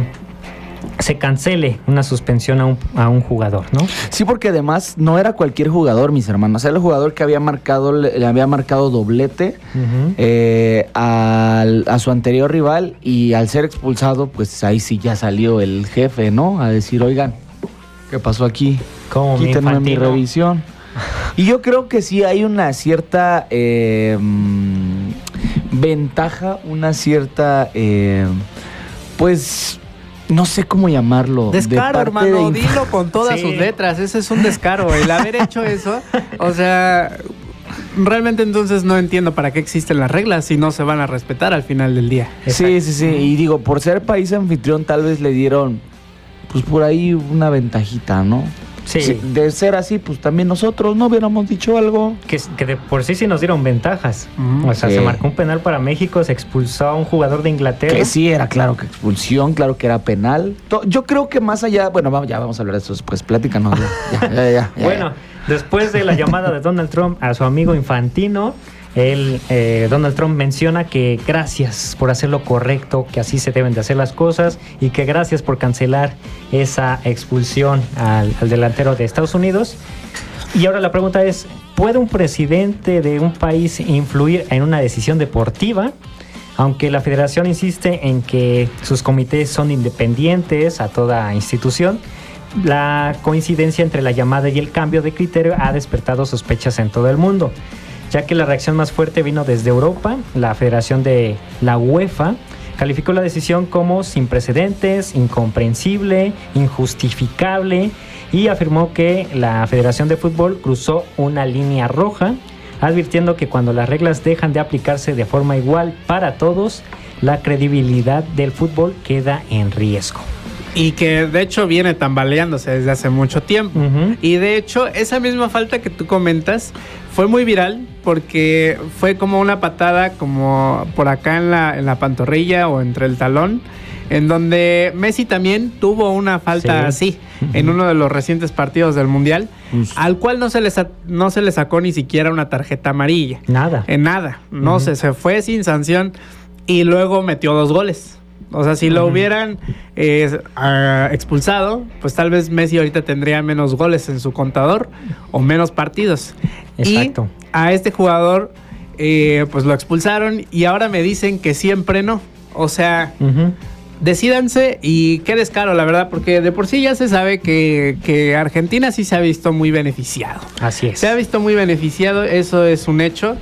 se cancele una suspensión a un, a un jugador, ¿no? Sí, porque además no era cualquier jugador, mis hermanos. Era el jugador que había marcado, le, le había marcado doblete Ujú. eh, al- a su anterior rival, y al ser expulsado, pues ahí sí ya salió el jefe, ¿no? A decir, oigan, ¿qué pasó aquí? Como mi Quítenme mi Infantino. revisión. Y yo creo que sí hay una cierta eh, mm, ventaja, una cierta, eh, pues, no sé cómo llamarlo. de Descaro, parte hermano, de- dilo con todas Sí. sus letras. Ese es un descaro. El haber hecho eso, o sea, realmente entonces no entiendo para qué existen las reglas si no se van a respetar al final del día. Sí, sí, sí. Y digo, por ser país anfitrión, tal vez le dieron, pues por ahí una ventajita, ¿no? Sí. Si- de ser así, pues también nosotros no hubiéramos dicho algo. Que, que de por sí sí nos dieron ventajas. Ujú. O sea, Sí. se marcó un penal para México, se expulsó a un jugador de Inglaterra. Que sí, era claro que expulsión, claro que era penal. To- Yo creo que más allá, bueno, vamos, ya vamos a hablar de eso después, platícanos. Ya, ya, ya, ya, ya. Bueno, después de la llamada de Donald Trump a su amigo Infantino, él, eh, Donald Trump menciona que gracias por hacer lo correcto, que así se deben de hacer las cosas, y que gracias por cancelar esa expulsión al, al delantero de Estados Unidos. Y ahora la pregunta es, ¿puede un presidente de un país influir en una decisión deportiva? Aunque la federación insiste en que sus comités son independientes a toda institución, la coincidencia entre la llamada y el cambio de criterio ha despertado sospechas en todo el mundo, ya que la reacción más fuerte vino desde Europa. La federación de la UEFA calificó la decisión como sin precedentes, incomprensible, injustificable y afirmó que la Federación de Fútbol cruzó una línea roja, advirtiendo que cuando las reglas dejan de aplicarse de forma igual para todos, la credibilidad del fútbol queda en riesgo. Y que de hecho viene tambaleándose desde hace mucho tiempo. Uh-huh. Y de hecho, esa misma falta que tú comentas fue muy viral porque fue como una patada como por acá en la, en la pantorrilla o entre el talón, en donde Messi también tuvo una falta sí. así uh-huh. en uno de los recientes partidos del Mundial, uh-huh. al cual no se, le sa- no se le sacó ni siquiera una tarjeta amarilla. Nada. En nada. No uh-huh. se, se fue sin sanción y luego metió dos goles. O sea, si uh-huh. lo hubieran eh, uh, expulsado, pues tal vez Messi ahorita tendría menos goles en su contador o menos partidos. Exacto. Y a este jugador, eh, pues lo expulsaron y ahora me dicen que siempre no. O sea, uh-huh. decídanse y qué descaro, la verdad, porque de por sí ya se sabe que, que Argentina sí se ha visto muy beneficiado. Así es. Se ha visto muy beneficiado, eso es un hecho.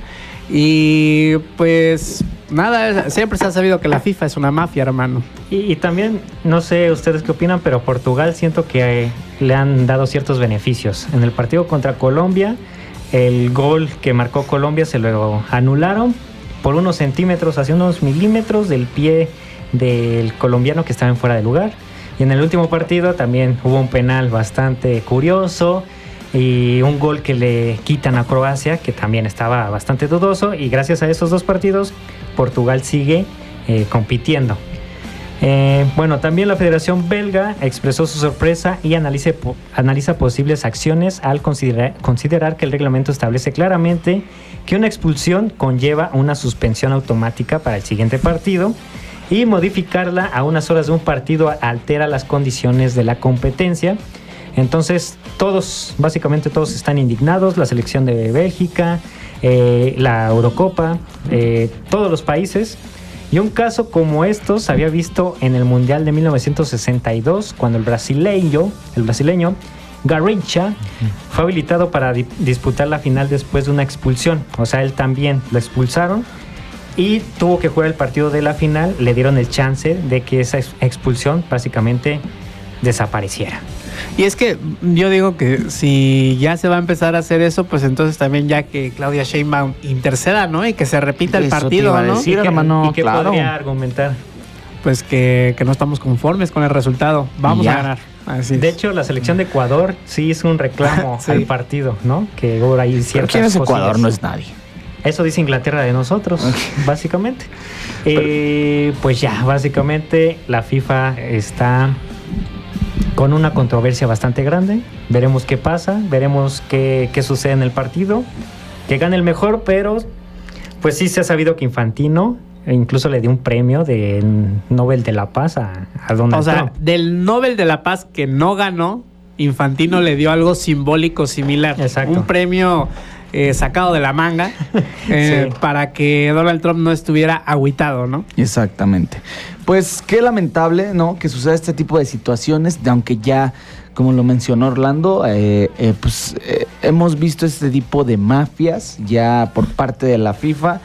Y pues nada, siempre se ha sabido que la FIFA es una mafia, hermano. Y, y también, no sé ustedes qué opinan, pero Portugal siento que eh, le han dado ciertos beneficios. En el partido contra Colombia, el gol que marcó Colombia se lo anularon por unos centímetros, hacia unos milímetros del pie del colombiano que estaba en fuera de lugar. Y en el último partido también hubo un penal bastante curioso y un gol que le quitan a Croacia, que también estaba bastante dudoso, y gracias a esos dos partidos Portugal sigue eh, compitiendo. Eh, bueno, también la Federación Belga expresó su sorpresa y analice, po- analiza posibles acciones al considerar, considerar que el reglamento establece claramente que una expulsión conlleva una suspensión automática para el siguiente partido, y modificarla a unas horas de un partido altera las condiciones de la competencia. Entonces todos, básicamente todos están indignados, la selección de Bélgica, eh, la Eurocopa, eh, todos los países. Y un caso como estos se había visto en el Mundial de mil novecientos sesenta y dos, cuando el brasileño, el brasileño Garrincha uh-huh. fue habilitado para di- disputar la final después de una expulsión. O sea, él también lo expulsaron y tuvo que jugar el partido de la final. Le dieron el chance de que esa ex- expulsión básicamente desapareciera. Y es que yo digo que si ya se va a empezar a hacer eso, pues entonces también ya que Claudia Sheinbaum interceda, ¿no? Y que se repita el Eso partido, te iba a ¿no? decir, ¿Y qué, hermano, ¿y qué claro. podría argumentar? Pues que, que no estamos conformes con el resultado. Vamos Ya. a ganar. Así De es. hecho, la selección de Ecuador sí hizo un reclamo Sí. al partido, ¿no? Que ahora hay ¿Pero ciertas quién es Ecuador? cosillas. No es nadie. Eso dice Inglaterra de nosotros, Okay. básicamente. Eh, pues ya, básicamente la FIFA está con una controversia bastante grande. Veremos qué pasa, veremos qué, qué sucede en el partido. Que gane el mejor, pero pues sí se ha sabido que Infantino incluso le dio un premio de Nobel de la Paz a, a Donald O sea, Trump. del Nobel de la Paz que no ganó, Infantino le dio algo simbólico similar. Exacto. Un premio eh, sacado de la manga eh, Sí. para que Donald Trump no estuviera agüitado, ¿no? Exactamente. Pues qué lamentable, ¿no? Que suceda este tipo de situaciones, de aunque ya, como lo mencionó Orlando, eh, eh, pues eh, hemos visto este tipo de mafias ya por parte de la FIFA.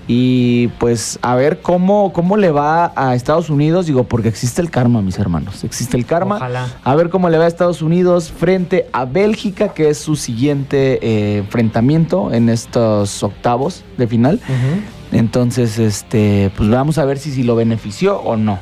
Y pues a ver cómo, cómo le va a Estados Unidos, digo, porque existe el karma, mis hermanos, existe el karma. Ojalá. A ver cómo le va a Estados Unidos frente a Bélgica, que es su siguiente eh, enfrentamiento en estos octavos de final. Uh-huh. Entonces, este, pues vamos a ver si, si lo benefició o no.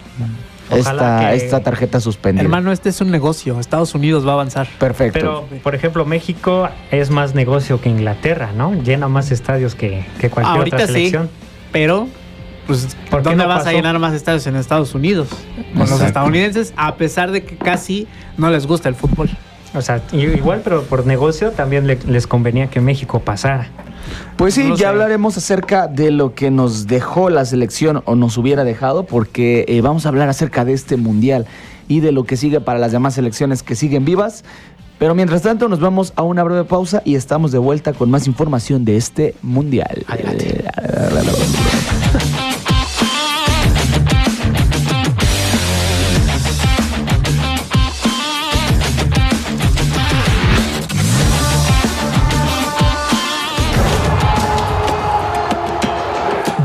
Esta, que- esta tarjeta suspendida. Hermano, este es un negocio. Estados Unidos va a avanzar. Perfecto. Pero, por ejemplo, México es más negocio que Inglaterra, ¿no? Llena más estadios que, que cualquier Ahorita otra sí, selección. pero pues ¿Por qué ¿dónde no vas pasó? a llenar más estadios? En Estados Unidos. Con los Exacto. estadounidenses, a pesar de que casi no les gusta el fútbol. O sea, i- igual, pero por negocio también le- les convenía que México pasara. Pues sí, No lo ya sé. hablaremos acerca de lo que nos dejó la selección o nos hubiera dejado, porque eh, vamos a hablar acerca de este mundial y de lo que sigue para las demás selecciones que siguen vivas. Pero mientras tanto nos vamos a una breve pausa y estamos de vuelta con más información de este mundial. Adelante.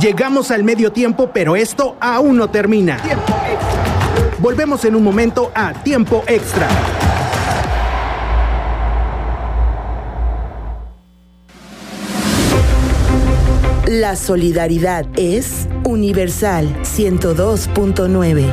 Llegamos al medio tiempo, pero esto aún no termina. Tiempo extra. Volvemos en un momento a Tiempo Extra. La solidaridad es universal. ciento dos punto nueve.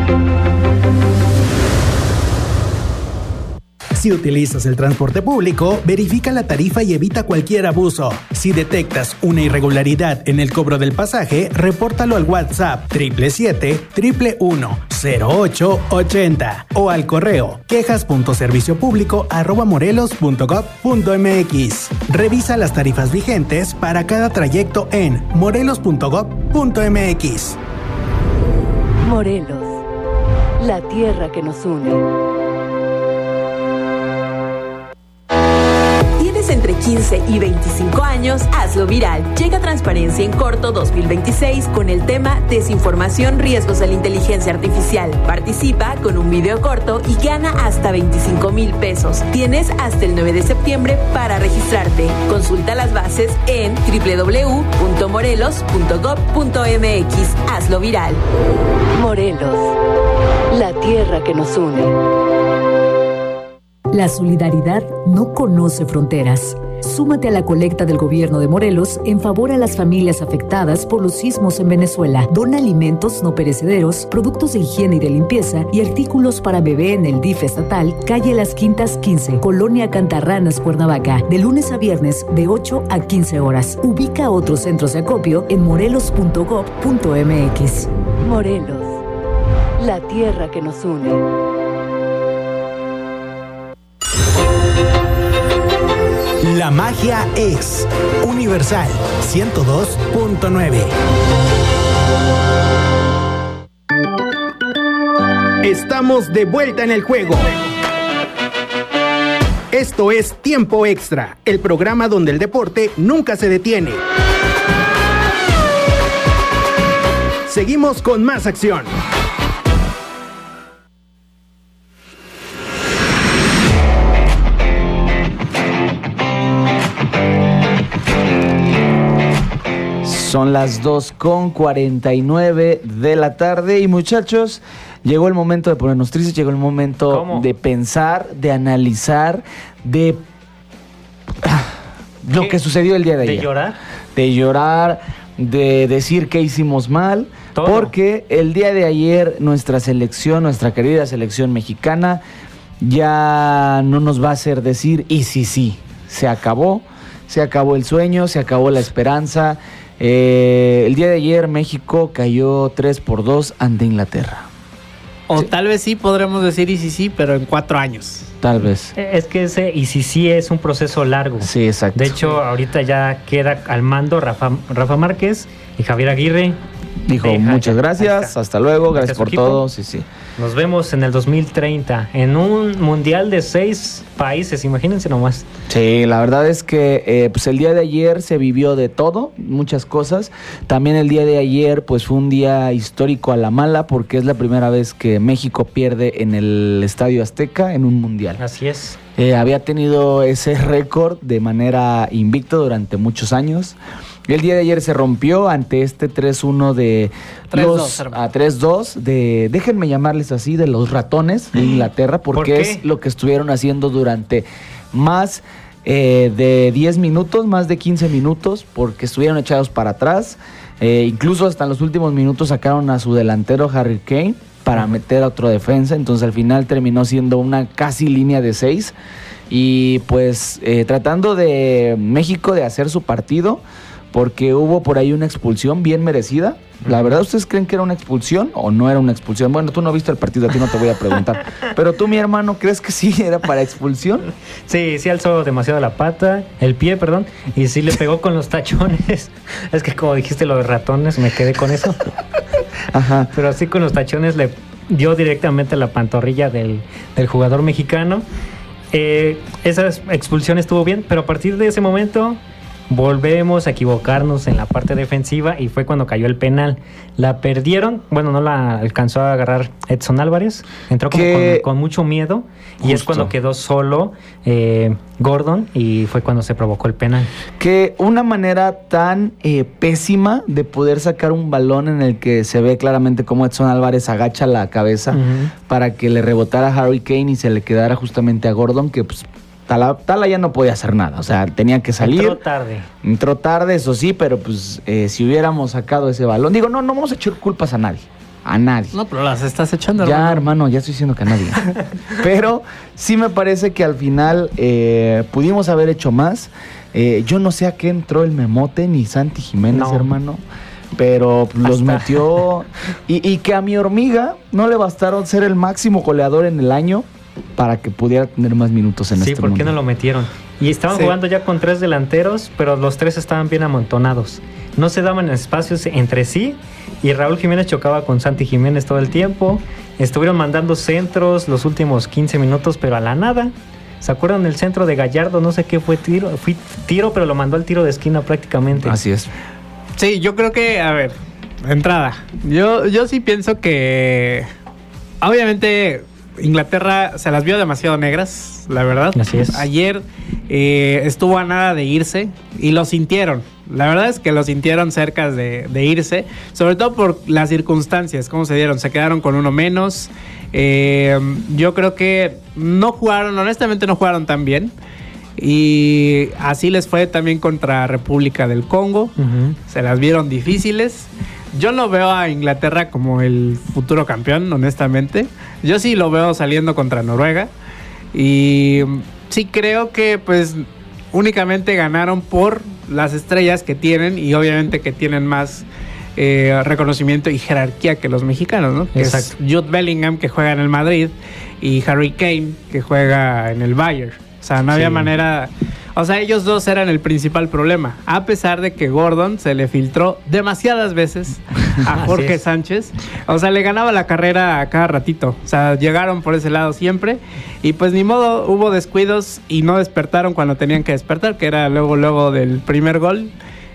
Si utilizas el transporte público, verifica la tarifa y evita cualquier abuso. Si detectas una irregularidad en el cobro del pasaje, repórtalo al WhatsApp siete siete siete uno uno cero ocho ochenta o al correo quejas punto servicio público arroba morelos punto gob punto mx. Revisa las tarifas vigentes para cada trayecto en morelos punto gob punto mx. Morelos, la tierra que nos une. Entre quince y veinticinco años, hazlo viral. Llega Transparencia en Corto dos mil veintiséis con el tema Desinformación, riesgos de la inteligencia artificial. Participa con un video corto y gana hasta veinticinco mil pesos. Tienes hasta el nueve de septiembre para registrarte. Consulta las bases en doble u doble u doble u punto morelos punto gob punto mx. Hazlo viral. Morelos, la tierra que nos une. La solidaridad no conoce fronteras. Súmate a la colecta del gobierno de Morelos en favor a las familias afectadas por los sismos en Venezuela. Dona alimentos no perecederos, productos de higiene y de limpieza y artículos para bebé en el D I F estatal, calle Las Quintas quince, Colonia Cantarranas, Cuernavaca, de lunes a viernes de ocho a quince horas. Ubica otros centros de acopio en morelos punto gob punto mx. Morelos, la tierra que nos une. La magia es universal. ciento dos punto nueve. Estamos de vuelta en el juego. Esto es Tiempo Extra, el programa donde el deporte nunca se detiene. Seguimos con más acción. Son las dos con cuarenta y nueve de la tarde y muchachos, llegó el momento de ponernos tristes, llegó el momento ¿Cómo? de pensar, de analizar, de lo ¿Qué? que sucedió el día de, ¿De ayer. llorar? De llorar, de decir que hicimos mal, Todo. porque el día de ayer nuestra selección, nuestra querida selección mexicana, ya no nos va a hacer decir y sí, sí, se acabó, se acabó el sueño, se acabó la esperanza. Eh, el día de ayer México cayó tres por dos ante Inglaterra. O Sí. tal vez sí podremos decir y sí, sí, pero en cuatro años. Tal vez. Es que ese y si sí es un proceso largo. Sí, exacto. De hecho, ahorita ya queda al mando Rafa, Rafa Márquez y Javier Aguirre. Dijo, Deja, muchas ya, ahí gracias, está. hasta luego, Deja gracias su por equipo. todo. Sí, sí. Nos vemos en el dos mil treinta en un mundial de seis países, imagínense nomás. Sí, la verdad es que eh, pues el día de ayer se vivió de todo, muchas cosas. También el día de ayer pues fue un día histórico a la mala porque es la primera vez que México pierde en el Estadio Azteca en un mundial. Así es. Eh, había tenido ese récord de manera invicta durante muchos años. El día de ayer se rompió ante este tres uno de tres dos, los hermano. a tres dos de, déjenme llamarles así, de los ratones de Inglaterra, porque ¿Por qué? es lo que estuvieron haciendo durante más eh, de diez minutos, más de quince minutos, porque estuvieron echados para atrás. Eh, incluso hasta en los últimos minutos sacaron a su delantero Harry Kane para meter a otro defensa, entonces al final terminó siendo una casi línea de seis y pues eh, tratando de México de hacer su partido, porque hubo por ahí una expulsión bien merecida. La verdad, ¿ustedes creen que era una expulsión o no era una expulsión? Bueno, tú no viste el partido, a ti no te voy a preguntar. Pero tú, mi hermano, ¿crees que sí era para expulsión? Sí, sí alzó demasiado la pata, el pie, perdón, y sí le pegó con los tachones. Es que como dijiste lo de ratones, me quedé con eso. Ajá. Pero así con los tachones le dio directamente a la pantorrilla del, del jugador mexicano. Eh, esa expulsión estuvo bien, pero a partir de ese momento volvemos a equivocarnos en la parte defensiva y fue cuando cayó el penal. La perdieron, bueno, no la alcanzó a agarrar Edson Álvarez, entró como con, con mucho miedo y justo es cuando quedó solo eh, Gordon y fue cuando se provocó el penal. Que una manera tan eh, pésima de poder sacar un balón en el que se ve claramente cómo Edson Álvarez agacha la cabeza uh-huh. para que le rebotara a Harry Kane y se le quedara justamente a Gordon, que pues Tala, Tala ya no podía hacer nada, o sea, tenía que salir. Entró tarde. Entró tarde, eso sí, pero pues eh, si hubiéramos sacado ese balón, digo, no, no vamos a echar culpas a nadie, a nadie. No, pero las estás echando, ya, hermano. hermano, ya estoy diciendo que a nadie. Pero sí me parece que al final eh, pudimos haber hecho más. Eh, yo no sé a qué entró el Memote ni Santi Jiménez, no. hermano, pero los Hasta. metió. Y, y que a mi hormiga no le bastaron ser el máximo goleador en el año para que pudiera tener más minutos en sí, este ¿por mundo? qué no lo metieron? Y estaban sí. jugando ya con tres delanteros, pero los tres estaban bien amontonados. No se daban espacios entre sí y Raúl Jiménez chocaba con Santi Jiménez todo el tiempo. Estuvieron mandando centros los últimos quince minutos, pero a la nada. ¿Se acuerdan del centro de Gallardo? No sé qué fue tiro, fue tiro, pero lo mandó al tiro de esquina prácticamente. Así es. Sí, yo creo que, a ver, entrada. Yo, yo sí pienso que obviamente Inglaterra se las vio demasiado negras, la verdad. Así es. Ayer eh, estuvo a nada de irse y lo sintieron. La verdad es que lo sintieron cerca de, de irse, sobre todo por las circunstancias, cómo se dieron. Se quedaron con uno menos. Eh, yo creo que no jugaron, honestamente no jugaron tan bien. Y así les fue también contra República del Congo. Uh-huh. Se las vieron difíciles. Yo no veo a Inglaterra como el futuro campeón, honestamente. Yo sí lo veo saliendo contra Noruega. Y sí creo que pues únicamente ganaron por las estrellas que tienen y obviamente que tienen más eh, reconocimiento y jerarquía que los mexicanos, ¿no? Que es Jude Bellingham, que juega en el Madrid, y Harry Kane, que juega en el Bayern. O sea, no había sí. manera. O sea, ellos dos eran el principal problema. A pesar de que Gordon se le filtró demasiadas veces a Jorge Sánchez. O sea, le ganaba la carrera a cada ratito. O sea, llegaron por ese lado siempre. Y pues ni modo, hubo descuidos y no despertaron cuando tenían que despertar, que era luego, luego del primer gol.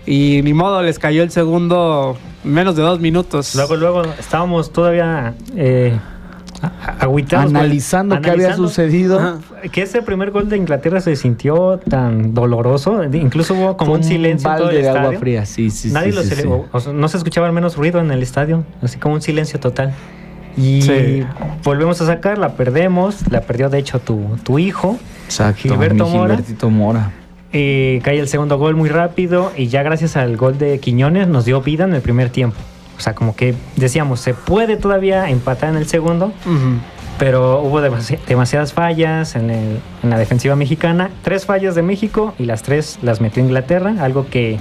Y ni modo, les cayó el segundo en menos de dos minutos. Luego, luego estábamos todavía... Eh... Agüitados, analizando pues, qué había sucedido. Ajá. Que ese primer gol de Inglaterra se sintió tan doloroso. Incluso hubo como un, un silencio en todo el de estadio. Agua fría, sí, sí, Nadie sí, lo sí, cele- sí. O sea, no se escuchaba menos ruido en el estadio, así como un silencio total. Y sí. volvemos a sacar, la perdemos, la perdió de hecho tu, tu hijo, Exacto, Gilberto Mora. Gilbertito Mora. Eh, cae el segundo gol muy rápido y ya gracias al gol de Quiñones nos dio vida en el primer tiempo. O sea, como que decíamos, se puede todavía empatar en el segundo. Uh-huh. Pero hubo demasi- demasiadas fallas en, el, en la defensiva mexicana. Tres fallas de México y las tres las metió Inglaterra. Algo que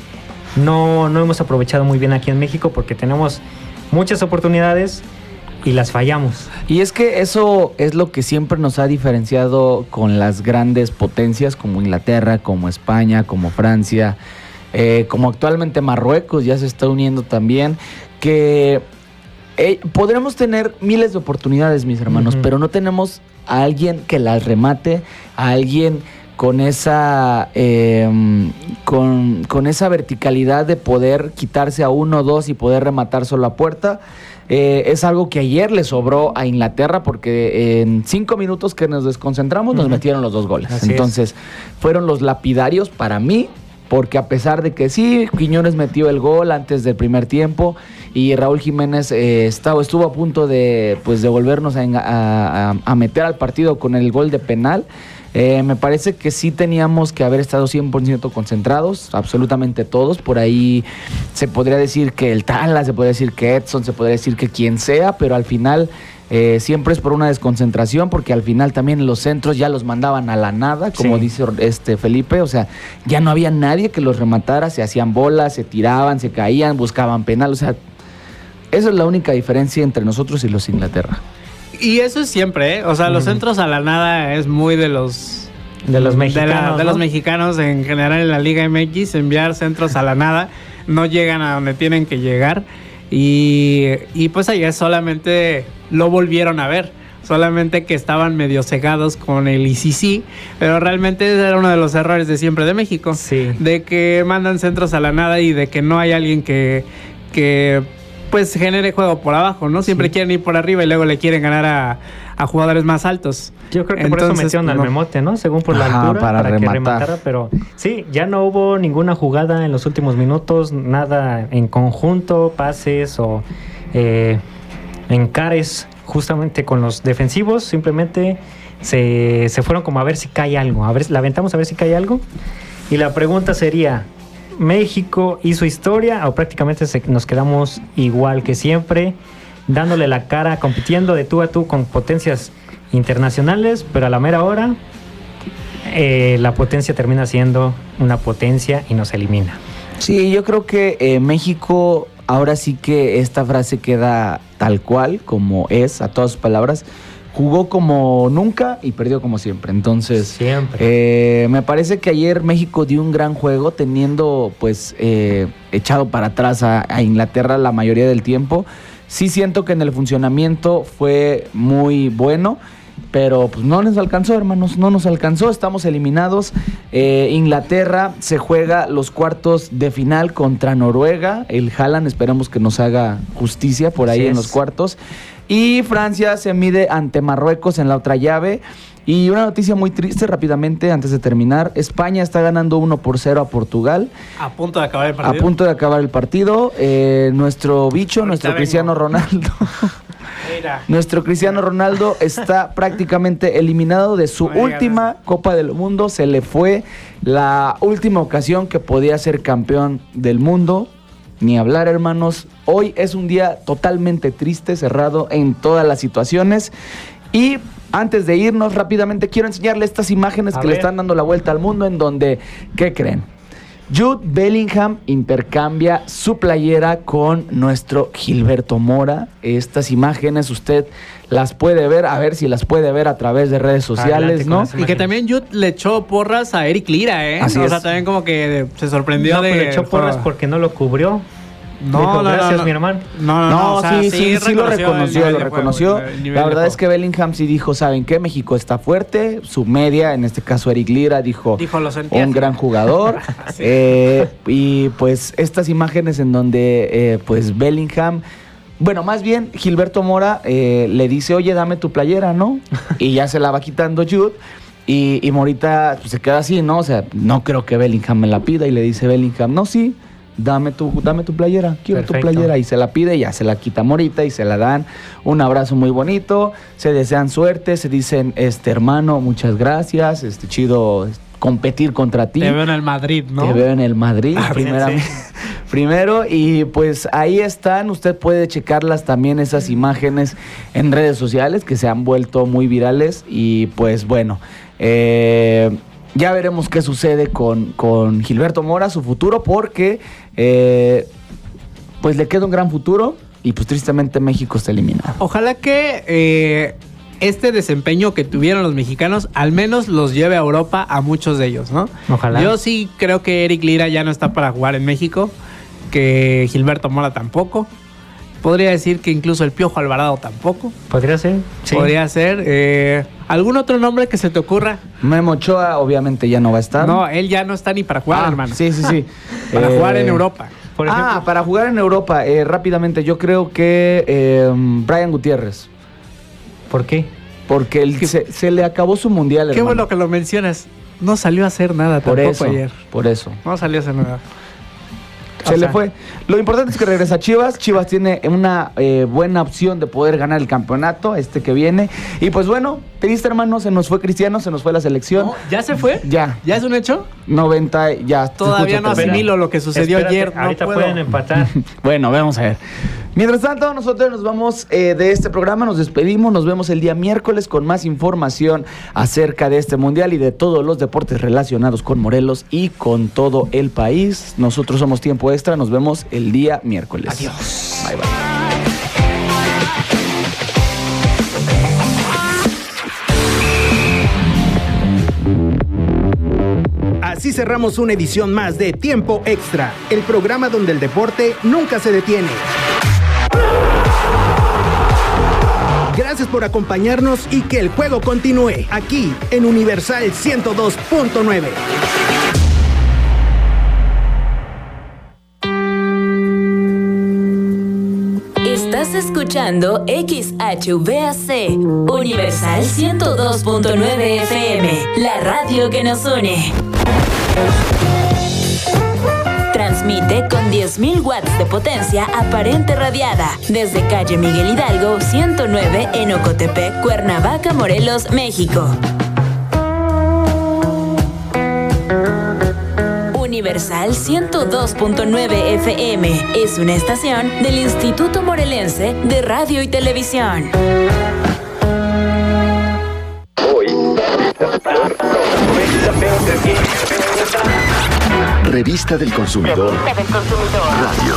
no, no hemos aprovechado muy bien aquí en México porque tenemos muchas oportunidades y las fallamos. Y es que eso es lo que siempre nos ha diferenciado con las grandes potencias como Inglaterra, como España, como Francia, eh, como actualmente Marruecos ya se está uniendo también, que... Eh, podremos tener miles de oportunidades, mis hermanos, uh-huh. pero no tenemos a alguien que las remate, a alguien con esa eh, con, con esa verticalidad de poder quitarse a uno o dos y poder rematar solo a puerta. Eh, es algo que ayer le sobró a Inglaterra porque en cinco minutos que nos desconcentramos uh-huh. nos metieron los dos goles. Así Entonces es. fueron los lapidarios para mí, porque a pesar de que sí, Quiñones metió el gol antes del primer tiempo y Raúl Jiménez eh, estaba, estuvo a punto de, pues, de volvernos a, a, a meter al partido con el gol de penal, eh, me parece que sí teníamos que haber estado cien por ciento concentrados, absolutamente todos. Por ahí se podría decir que el Tala, se podría decir que Edson, se podría decir que quien sea, pero al final... Eh, siempre es por una desconcentración, porque al final también los centros ya los mandaban a la nada, como sí. dice este Felipe, o sea, ya no había nadie que los rematara, se hacían bolas, se tiraban, se caían, buscaban penal, o sea, esa es la única diferencia entre nosotros y los Inglaterra. Y eso es siempre, ¿eh? O sea, los mm. centros a la nada es muy de los... De los mexicanos, de, la, de ¿no? los mexicanos en general en la Liga M X, enviar centros a la nada, no llegan a donde tienen que llegar. Y, y pues allá solamente lo volvieron a ver. O solamente que estaban medio cegados con el I C C, pero realmente ese era uno de los errores de siempre de México, sí. de que mandan centros a la nada y de que no hay alguien que, que pues genere juego por abajo, ¿no? Siempre sí. quieren ir por arriba y luego le quieren ganar a, a jugadores más altos. Yo creo que Entonces, por eso metieron pues, al no. Memote, ¿no? Según por la Ajá, altura, para para, que rematar. rematara, pero sí, ya no hubo ninguna jugada en los últimos minutos, nada en conjunto, pases o eh, encares justamente con los defensivos, simplemente se, se fueron como a ver si cae algo, a ver, la aventamos a ver si cae algo, y la pregunta sería, ¿México hizo historia o prácticamente se, nos quedamos igual que siempre, dándole la cara, compitiendo de tú a tú con potencias internacionales, pero a la mera hora eh, la potencia termina siendo una potencia y nos elimina? Sí, yo creo que eh, México, ahora sí que esta frase queda tal cual, como es, a todas sus palabras, jugó como nunca y perdió como siempre. Entonces, siempre. Eh, me parece que ayer México dio un gran juego, teniendo pues eh, echado para atrás a, a Inglaterra la mayoría del tiempo. Sí siento que en el funcionamiento fue muy bueno, pero pues no nos alcanzó, hermanos, no nos alcanzó, estamos eliminados. Eh, Inglaterra se juega los cuartos de final contra Noruega. El Haaland, esperemos que nos haga justicia por ahí Así en es. los cuartos. Y Francia se mide ante Marruecos en la otra llave. Y una noticia muy triste rápidamente antes de terminar. España está ganando uno por cero a Portugal. A punto de acabar el partido. A punto de acabar el partido. Eh, nuestro bicho, Ahorita nuestro vengo. Cristiano Ronaldo. Mira. Nuestro Cristiano Ronaldo está prácticamente eliminado de su Oiga, última Copa del Mundo. Se le fue la última ocasión que podía ser campeón del mundo. Ni hablar, hermanos. Hoy es un día totalmente triste, cerrado en todas las situaciones. Y antes de irnos rápidamente, quiero enseñarle estas imágenes A que ver. le están dando la vuelta al mundo, en donde, ¿qué creen? Jude Bellingham intercambia su playera con nuestro Gilberto Mora. Estas imágenes usted las puede ver, a ver si las puede ver a través de redes sociales, Adelante con ¿no? las Y que también Jude le echó porras a Eric Lira, ¿eh? Así o es. sea, también como que se sorprendió No, de... pero le echó porras porque no lo cubrió. No, Dijo, no, no, gracias, no. mi hermano. No, no, no. No, o sea, sí, sí, sí, lo el reconoció, nivel lo de juego, reconoció. el nivel La de verdad juego. es que Bellingham sí dijo, ¿saben qué? México está fuerte, su media, en este caso Eric Lira, dijo, Dijo, lo sentía un así. gran jugador. Sí. Eh, y pues estas imágenes en donde eh, pues Bellingham, bueno, más bien Gilberto Mora eh, le dice, oye, dame tu playera, ¿no? Y ya se la va quitando Jude. Y, y Morita pues, se queda así, ¿no? O sea, no creo que Bellingham me la pida. Y le dice Bellingham, no, sí. Dame tu, dame tu playera, quiero Perfecto. tu playera. Y se la pide, ya se la quita Morita y se la dan. Un abrazo muy bonito, se desean suerte, se dicen, este hermano, muchas gracias, este chido competir contra ti. Te veo en el Madrid, ¿no? Te veo en el Madrid, Ah, primeramente. sí. Primero, y pues ahí están, usted puede checarlas también, esas imágenes en redes sociales que se han vuelto muy virales. Y pues bueno, eh... ya veremos qué sucede con, con Gilberto Mora, su futuro, porque eh, pues le queda un gran futuro y pues tristemente México está eliminado. Ojalá que eh, este desempeño que tuvieron los mexicanos al menos los lleve a Europa a muchos de ellos, ¿no? Ojalá. Yo sí creo que Eric Lira ya no está para jugar en México, que Gilberto Mora tampoco. Podría decir que incluso el Piojo Alvarado tampoco. ¿Podría ser? Sí. Podría ser. Eh, ¿Algún otro nombre que se te ocurra? Memo Ochoa obviamente ya no va a estar. No, él ya no está ni para jugar, Ah, hermano. Sí, sí, sí. Para Eh, jugar en Europa. Por ah, ejemplo, para jugar en Europa, eh, rápidamente, yo creo que eh, Brian Gutiérrez, ¿por qué? porque él se, se le acabó su mundial, Qué hermano. bueno que lo mencionas. No salió a hacer nada Por tampoco eso, ayer. por eso. No salió a hacer nada. Se O le sea, fue. Lo importante es que regresa Chivas. Chivas tiene una eh, buena opción de poder ganar el campeonato este que viene. Y pues bueno, triste, hermano, se nos fue Cristiano, se nos fue la selección. No, ¿ya se fue? Ya. ¿Ya es un hecho? noventa, ya. Todavía no Escucha, asimilo lo que sucedió Espérate, ayer. No ahorita puedo. pueden empatar. Bueno, vamos a ver. Mientras tanto, nosotros nos vamos eh, de este programa, nos despedimos, nos vemos el día miércoles con más información acerca de este mundial y de todos los deportes relacionados con Morelos y con todo el país. Nosotros somos Tiempo Extra, nos vemos el día miércoles. Adiós. Bye, bye. Así cerramos una edición más de Tiempo Extra, el programa donde el deporte nunca se detiene. Gracias por acompañarnos y que el juego continúe aquí en Universal ciento dos punto nueve. Estás escuchando X H V A C, Universal ciento dos punto nueve F M, la radio que nos une. Transmite con diez mil watts de potencia aparente radiada desde calle Miguel Hidalgo ciento nueve en Ocotepec, Cuernavaca, Morelos, México. Universal ciento dos punto nueve F M es una estación del Instituto Morelense de Radio y Televisión. Revista del Consumidor. Radio.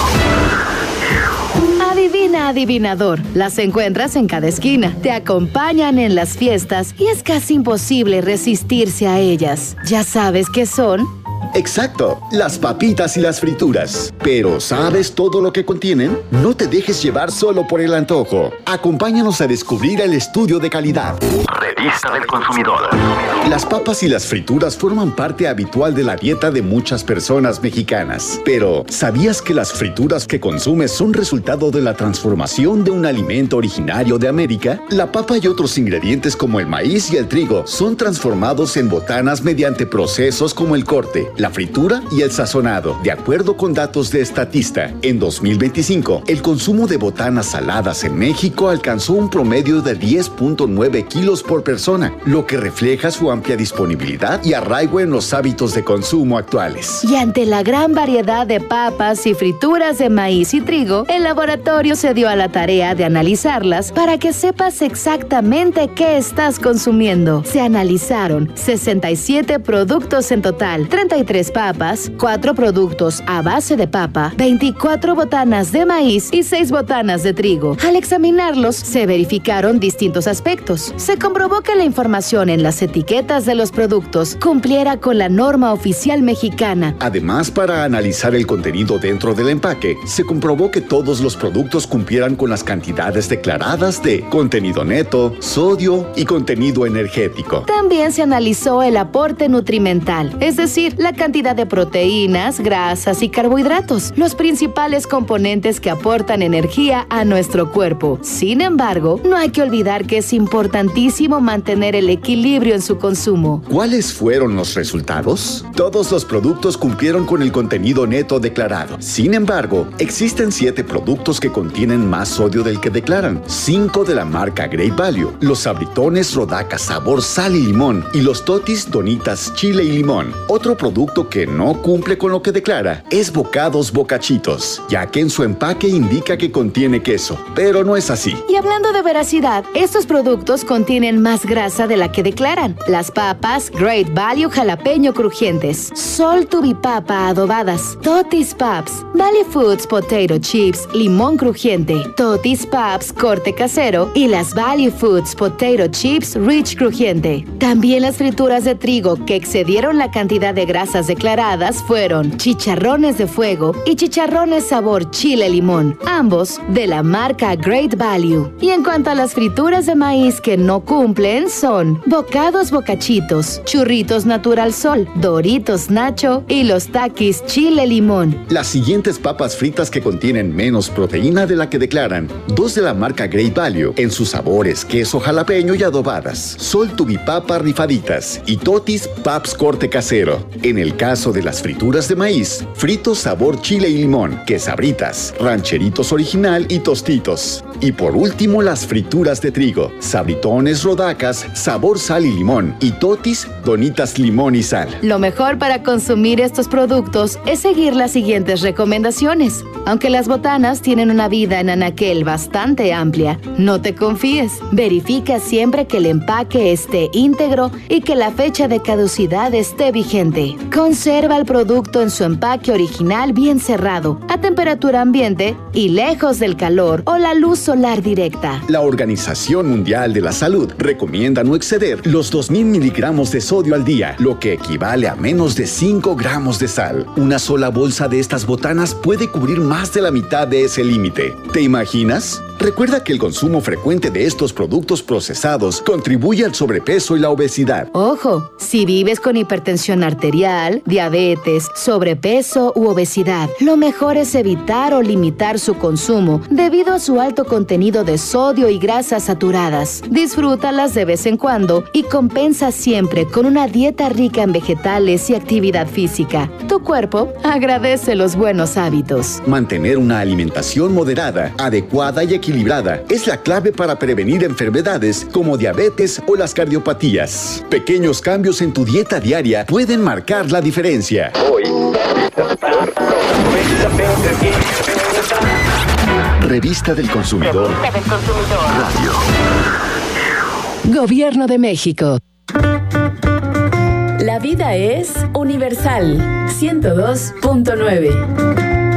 Adivina, adivinador. Las encuentras en cada esquina. Te acompañan en las fiestas y es casi imposible resistirse a ellas. ¿Ya sabes qué son? Exacto, las papitas y las frituras. Pero ¿sabes todo lo que contienen? No te dejes llevar solo por el antojo. Acompáñanos a descubrir el estudio de calidad. Revista del Consumidor. Las papas y las frituras forman parte habitual de la dieta de muchas personas mexicanas. Pero ¿sabías que las frituras que consumes son resultado de la transformación de un alimento originario de América? La papa y otros ingredientes como el maíz y el trigo son transformados en botanas mediante procesos como el corte, la fritura y el sazonado. De acuerdo con datos de Statista, en dos mil veinticinco, el consumo de botanas saladas en México alcanzó un promedio de diez punto nueve kilos por persona, lo que refleja su amplia disponibilidad y arraigo en los hábitos de consumo actuales. Y ante la gran variedad de papas y frituras de maíz y trigo, el laboratorio se dio a la tarea de analizarlas para que sepas exactamente qué estás consumiendo. Se analizaron sesenta y siete productos en total, treinta y tres papas, cuatro productos a base de papa, veinticuatro botanas de maíz y seis botanas de trigo. Al examinarlos, se verificaron distintos aspectos. Se comprobó que la información en las etiquetas de los productos cumpliera con la norma oficial mexicana. Además, para analizar el contenido dentro del empaque, se comprobó que todos los productos cumplieran con las cantidades declaradas de contenido neto, sodio y contenido energético. También se analizó el aporte nutrimental, es decir, la cantidad de proteínas, grasas y carbohidratos, los principales componentes que aportan energía a nuestro cuerpo. Sin embargo, no hay que olvidar que es importantísimo mantener el equilibrio en su consumo. ¿Cuáles fueron los resultados? Todos los productos cumplieron con el contenido neto declarado. Sin embargo, existen siete productos que contienen más sodio del que declaran. Cinco de la marca Great Value, los sabritones Rodacas sabor sal y limón y los totis Donitas chile y limón. Otro producto que no cumple con lo que declara es Bocados Bocachitos, ya que en su empaque indica que contiene queso, pero no es así. Y hablando de veracidad, estos productos contienen más grasa de la que declaran. Las papas Great Value jalapeño crujientes, Sol Tubipapa adobadas, Totis Paps, Valley Foods Potato Chips limón crujiente, Totis Paps corte casero y las Valley Foods Potato Chips Rich crujiente. También las frituras de trigo que excedieron la cantidad de grasas declaradas fueron chicharrones de fuego y chicharrones sabor chile limón, ambos de la marca Great Value. Y en cuanto a las frituras de maíz que no cumplen, son Bocados Bocachitos, Churritos Natural Sol, Doritos Nacho y los Takis chile limón. Las siguientes papas fritas que contienen menos proteína de la que declaran, dos de la marca Great Value, en sus sabores queso jalapeño y adobadas, Sol Tubipapa rifaditas y Totis Paps corte casero. En el caso de las frituras de maíz, fritos sabor chile y limón, quesabritas, rancheritos original y tostitos. Y por último, las frituras de trigo, sabritones Rodacas sabor sal y limón y totis Donitas limón y sal. Lo mejor para consumir estos productos es seguir las siguientes recomendaciones. Aunque las botanas tienen una vida en anaquel bastante amplia, no te confíes. Verifica siempre que el empaque esté íntegro y que la fecha de caducidad esté vigente. Conserva el producto en su empaque original bien cerrado, a temperatura ambiente y lejos del calor o la luz solar directa. La Organización Mundial de la Salud recomienda no exceder los dos mil miligramos de sodio al día, lo que equivale a menos de cinco gramos de sal. Una sola bolsa de estas botanas puede cubrir más de la mitad de ese límite. ¿Te imaginas? Recuerda que el consumo frecuente de estos productos procesados contribuye al sobrepeso y la obesidad. Ojo, si vives con hipertensión arterial, diabetes, sobrepeso u obesidad, lo mejor es evitar o limitar su consumo debido a su alto contenido de sodio y grasas saturadas. Disfrútalas de vez en cuando y compensa siempre con una dieta rica en vegetales y actividad física. Tu cuerpo agradece los buenos hábitos. Mantener una alimentación moderada, adecuada y equilibrada es la clave para prevenir enfermedades como diabetes o las cardiopatías. Pequeños cambios en tu dieta diaria pueden marcar la diferencia. Hoy, Revista del Consumidor. Radio. Gobierno de México. La vida es universal. ciento dos punto nueve.